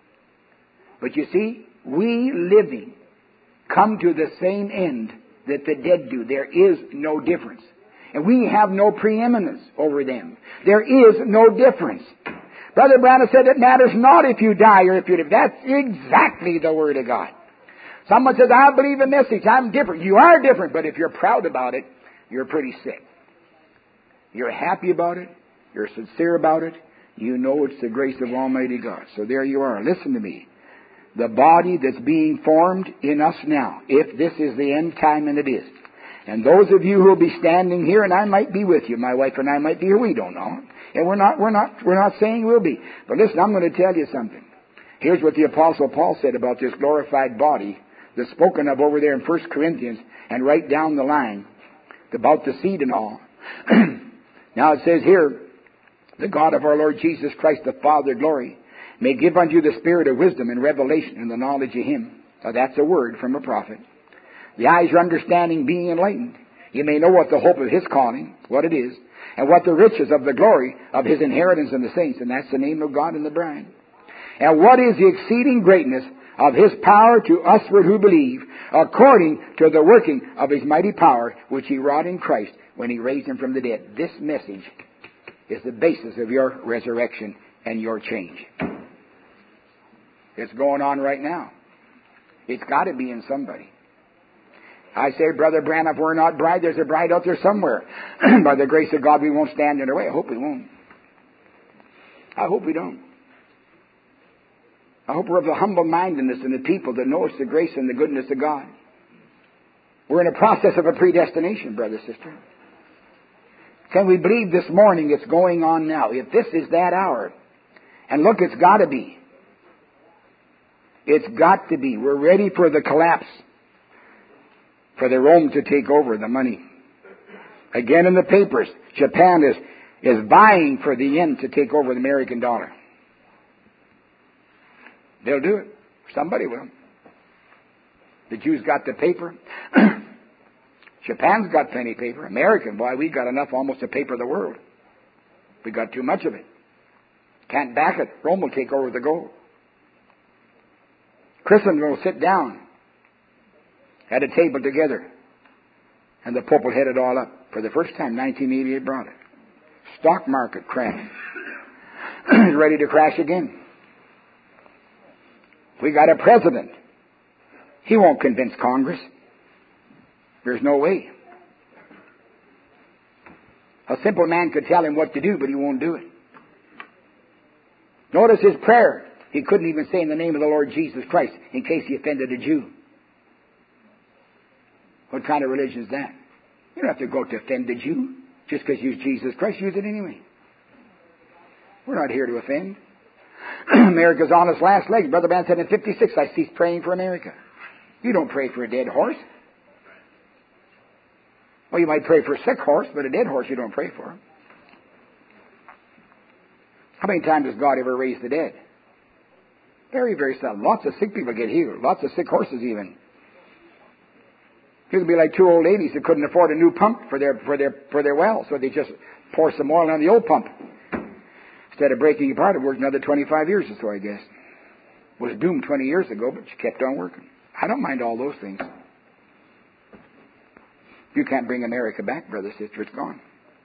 But you see, we living come to the same end that the dead do. There is no difference. And we have no preeminence over them. There is no difference. Brother Branham said it matters not if you die or if you live. That's exactly the Word of God. Someone says, I believe the message. I'm different. You are different, but if you're proud about it, you're pretty sick. You're happy about it. You're sincere about it. You know it's the grace of Almighty God. So there you are. Listen to me. The body that's being formed in us now, if this is the end time, and it is. And those of you who will be standing here, and I might be with you, my wife and I might be here, we don't know. And we're not, we're not, we're not saying we'll be. But listen, I'm going to tell you something. Here's what the Apostle Paul said about this glorified body that's spoken of over there in First Corinthians and right down the line about the seed and all. Now it says here, the God of our Lord Jesus Christ, the Father of glory, may give unto you the spirit of wisdom and revelation and the knowledge of Him. Now that's a word from a prophet. The eyes of understanding being enlightened, you may know what the hope of His calling, what it is, and what the riches of the glory of His inheritance in the saints, and that's the name of God and the bride. And what is the exceeding greatness of His power to usward who believe, according to the working of His mighty power, which He wrought in Christ when He raised Him from the dead. This message is the basis of your resurrection and your change. It's going on right now. It's got to be in somebody. I say, Brother Branham, if we're not bride, there's a bride out there somewhere. By the grace of God, we won't stand in her way. I hope we won't. I hope we don't. I hope we're of the humble mindedness and the people that know it's the grace and the goodness of God. We're in a process of a predestination, brother, sister. Can we believe this morning it's going on now? If this is that hour, and look, it's got to be. It's got to be. We're ready for the collapse. For the Rome to take over the money. Again in the papers, Japan is, is vying for the yen to take over the American dollar. They'll do it. Somebody will. The Jews got the paper. Japan's got plenty of paper. American, boy, we got enough almost to paper the world. We got too much of it. Can't back it. Rome will take over the gold. Christendom will sit down at a table together, and the Pope will head it all up. For the first time, nineteen eighty-eight brought it. Stock market crash. Ready to crash again. We got a president. He won't convince Congress. There's no way. A simple man could tell him what to do, but he won't do it. Notice his prayer. He couldn't even say in the name of the Lord Jesus Christ in case he offended a Jew. What kind of religion is that? You don't have to go to offend a Jew just because you use Jesus Christ. Use it anyway. We're not here to offend. America's on its last legs. Brother Branham said in fifty-six, I ceased praying for America. You don't pray for a dead horse. Well, you might pray for a sick horse, but a dead horse you don't pray for. How many times does God ever raise the dead? Very, very seldom. Lots of sick people get healed. Lots of sick horses even. It would be like two old ladies that couldn't afford a new pump for their for their for their well, so they just pour some oil on the old pump. Instead of breaking apart, it worked another twenty-five years or so, I guess. It was doomed twenty years ago, but she kept on working. I don't mind all those things. You can't bring America back, brother, sister. It's gone.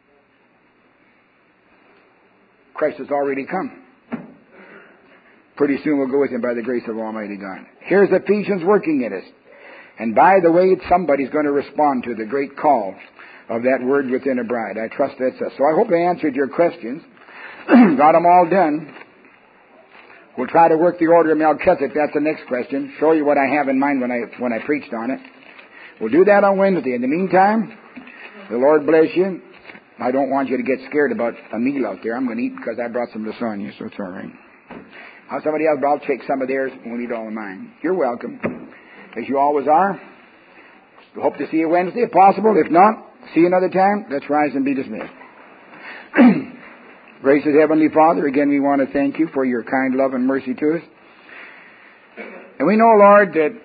Christ has already come. Pretty soon we'll go with him by the grace of Almighty God. Here's Ephesians working in us. And by the way, somebody's going to respond to the great call of that word within a bride. I trust that's us. So I hope I answered your questions. Got them all done. We'll try to work the order of Melchizedek. That's the next question. Show you what I have in mind when I when I preached on it. We'll do that on Wednesday. In the meantime, the Lord bless you. I don't want you to get scared about a meal out there. I'm going to eat because I brought some lasagna, so it's all right. How somebody else, but I'll take some of theirs and we'll eat all of mine. You're welcome, as you always are. Hope to see you Wednesday, if possible. If not, see you another time. Let's rise and be dismissed. Gracious Heavenly Father, again we want to thank you for your kind love and mercy to us. And we know, Lord, that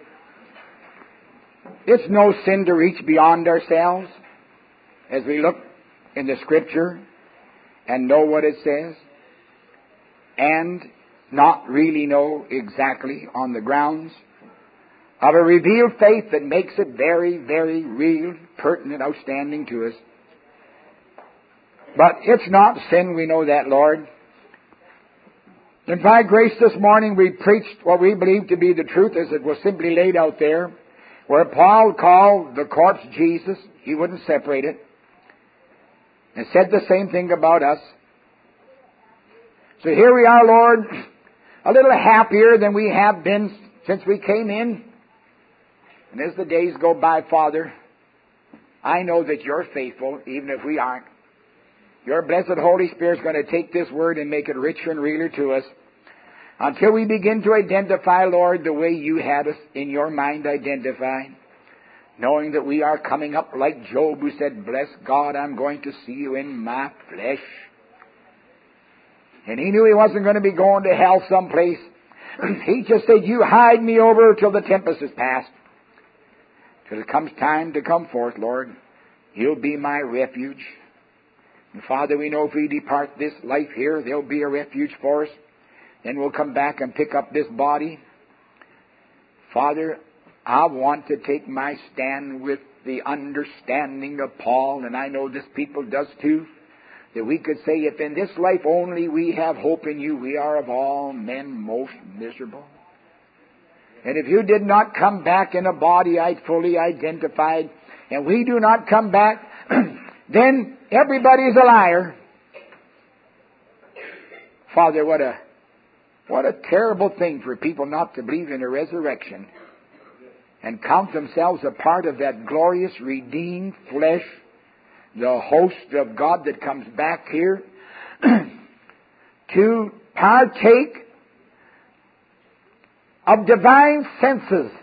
it's no sin to reach beyond ourselves as we look in the Scripture and know what it says and not really know exactly on the grounds of a revealed faith that makes it very, very real, pertinent, outstanding to us. But it's not sin, we know that, Lord. And by grace this morning we preached what we believe to be the truth as it was simply laid out there, where Paul called the corpse Jesus. He wouldn't separate it. And said the same thing about us. So here we are, Lord, a little happier than we have been since we came in. And as the days go by, Father, I know that you're faithful, even if we aren't. Your blessed Holy Spirit is going to take this word and make it richer and realer to us until we begin to identify, Lord, the way you had us in your mind identified, knowing that we are coming up like Job, who said, bless God, I'm going to see you in my flesh. And he knew he wasn't going to be going to hell someplace. He just said, you hide me over till the tempest is past. Till it comes time to come forth, Lord, you'll be my refuge. And Father, we know if we depart this life here, there'll be a refuge for us. Then we'll come back and pick up this body. Father, I want to take my stand with the understanding of Paul, and I know this people does too, that we could say, if in this life only we have hope in you, we are of all men most miserable. And if you did not come back in a body I'd fully identified, and we do not come back, then everybody's a liar. Father, what a what a terrible thing for people not to believe in a resurrection and count themselves a part of that glorious redeemed flesh, the host of God that comes back here to partake of divine senses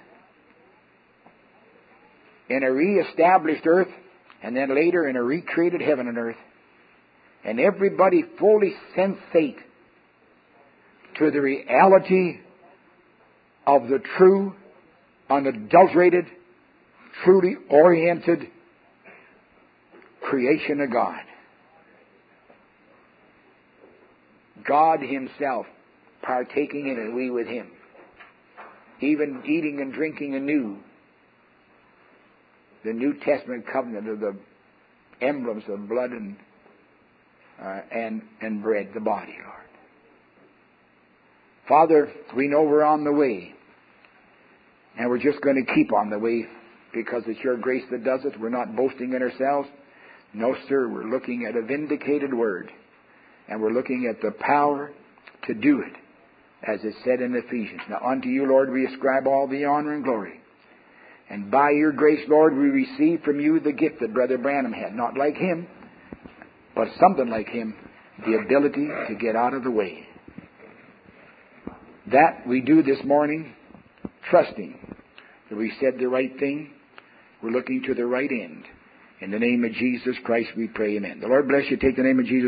in a re-established earth, and then later in a recreated heaven and earth. And everybody fully sensate to the reality of the true unadulterated, truly oriented creation of God. God Himself partaking in it, we with Him. Even eating and drinking anew the New Testament covenant of the emblems of blood and uh, and and bread, the body, Lord. Father, we know we're on the way, and we're just going to keep on the way because it's Your grace that does it. We're not boasting in ourselves. No, sir, we're looking at a vindicated word, and we're looking at the power to do it, as it said in Ephesians. Now unto You, Lord, we ascribe all the honor and glory. And by Your grace, Lord, we receive from You the gift that Brother Branham had. Not like him, but something like him, the ability to get out of the way. That we do this morning, trusting that we said the right thing. We're looking to the right end. In the name of Jesus Christ we pray, amen. The Lord bless you. Take the name of Jesus.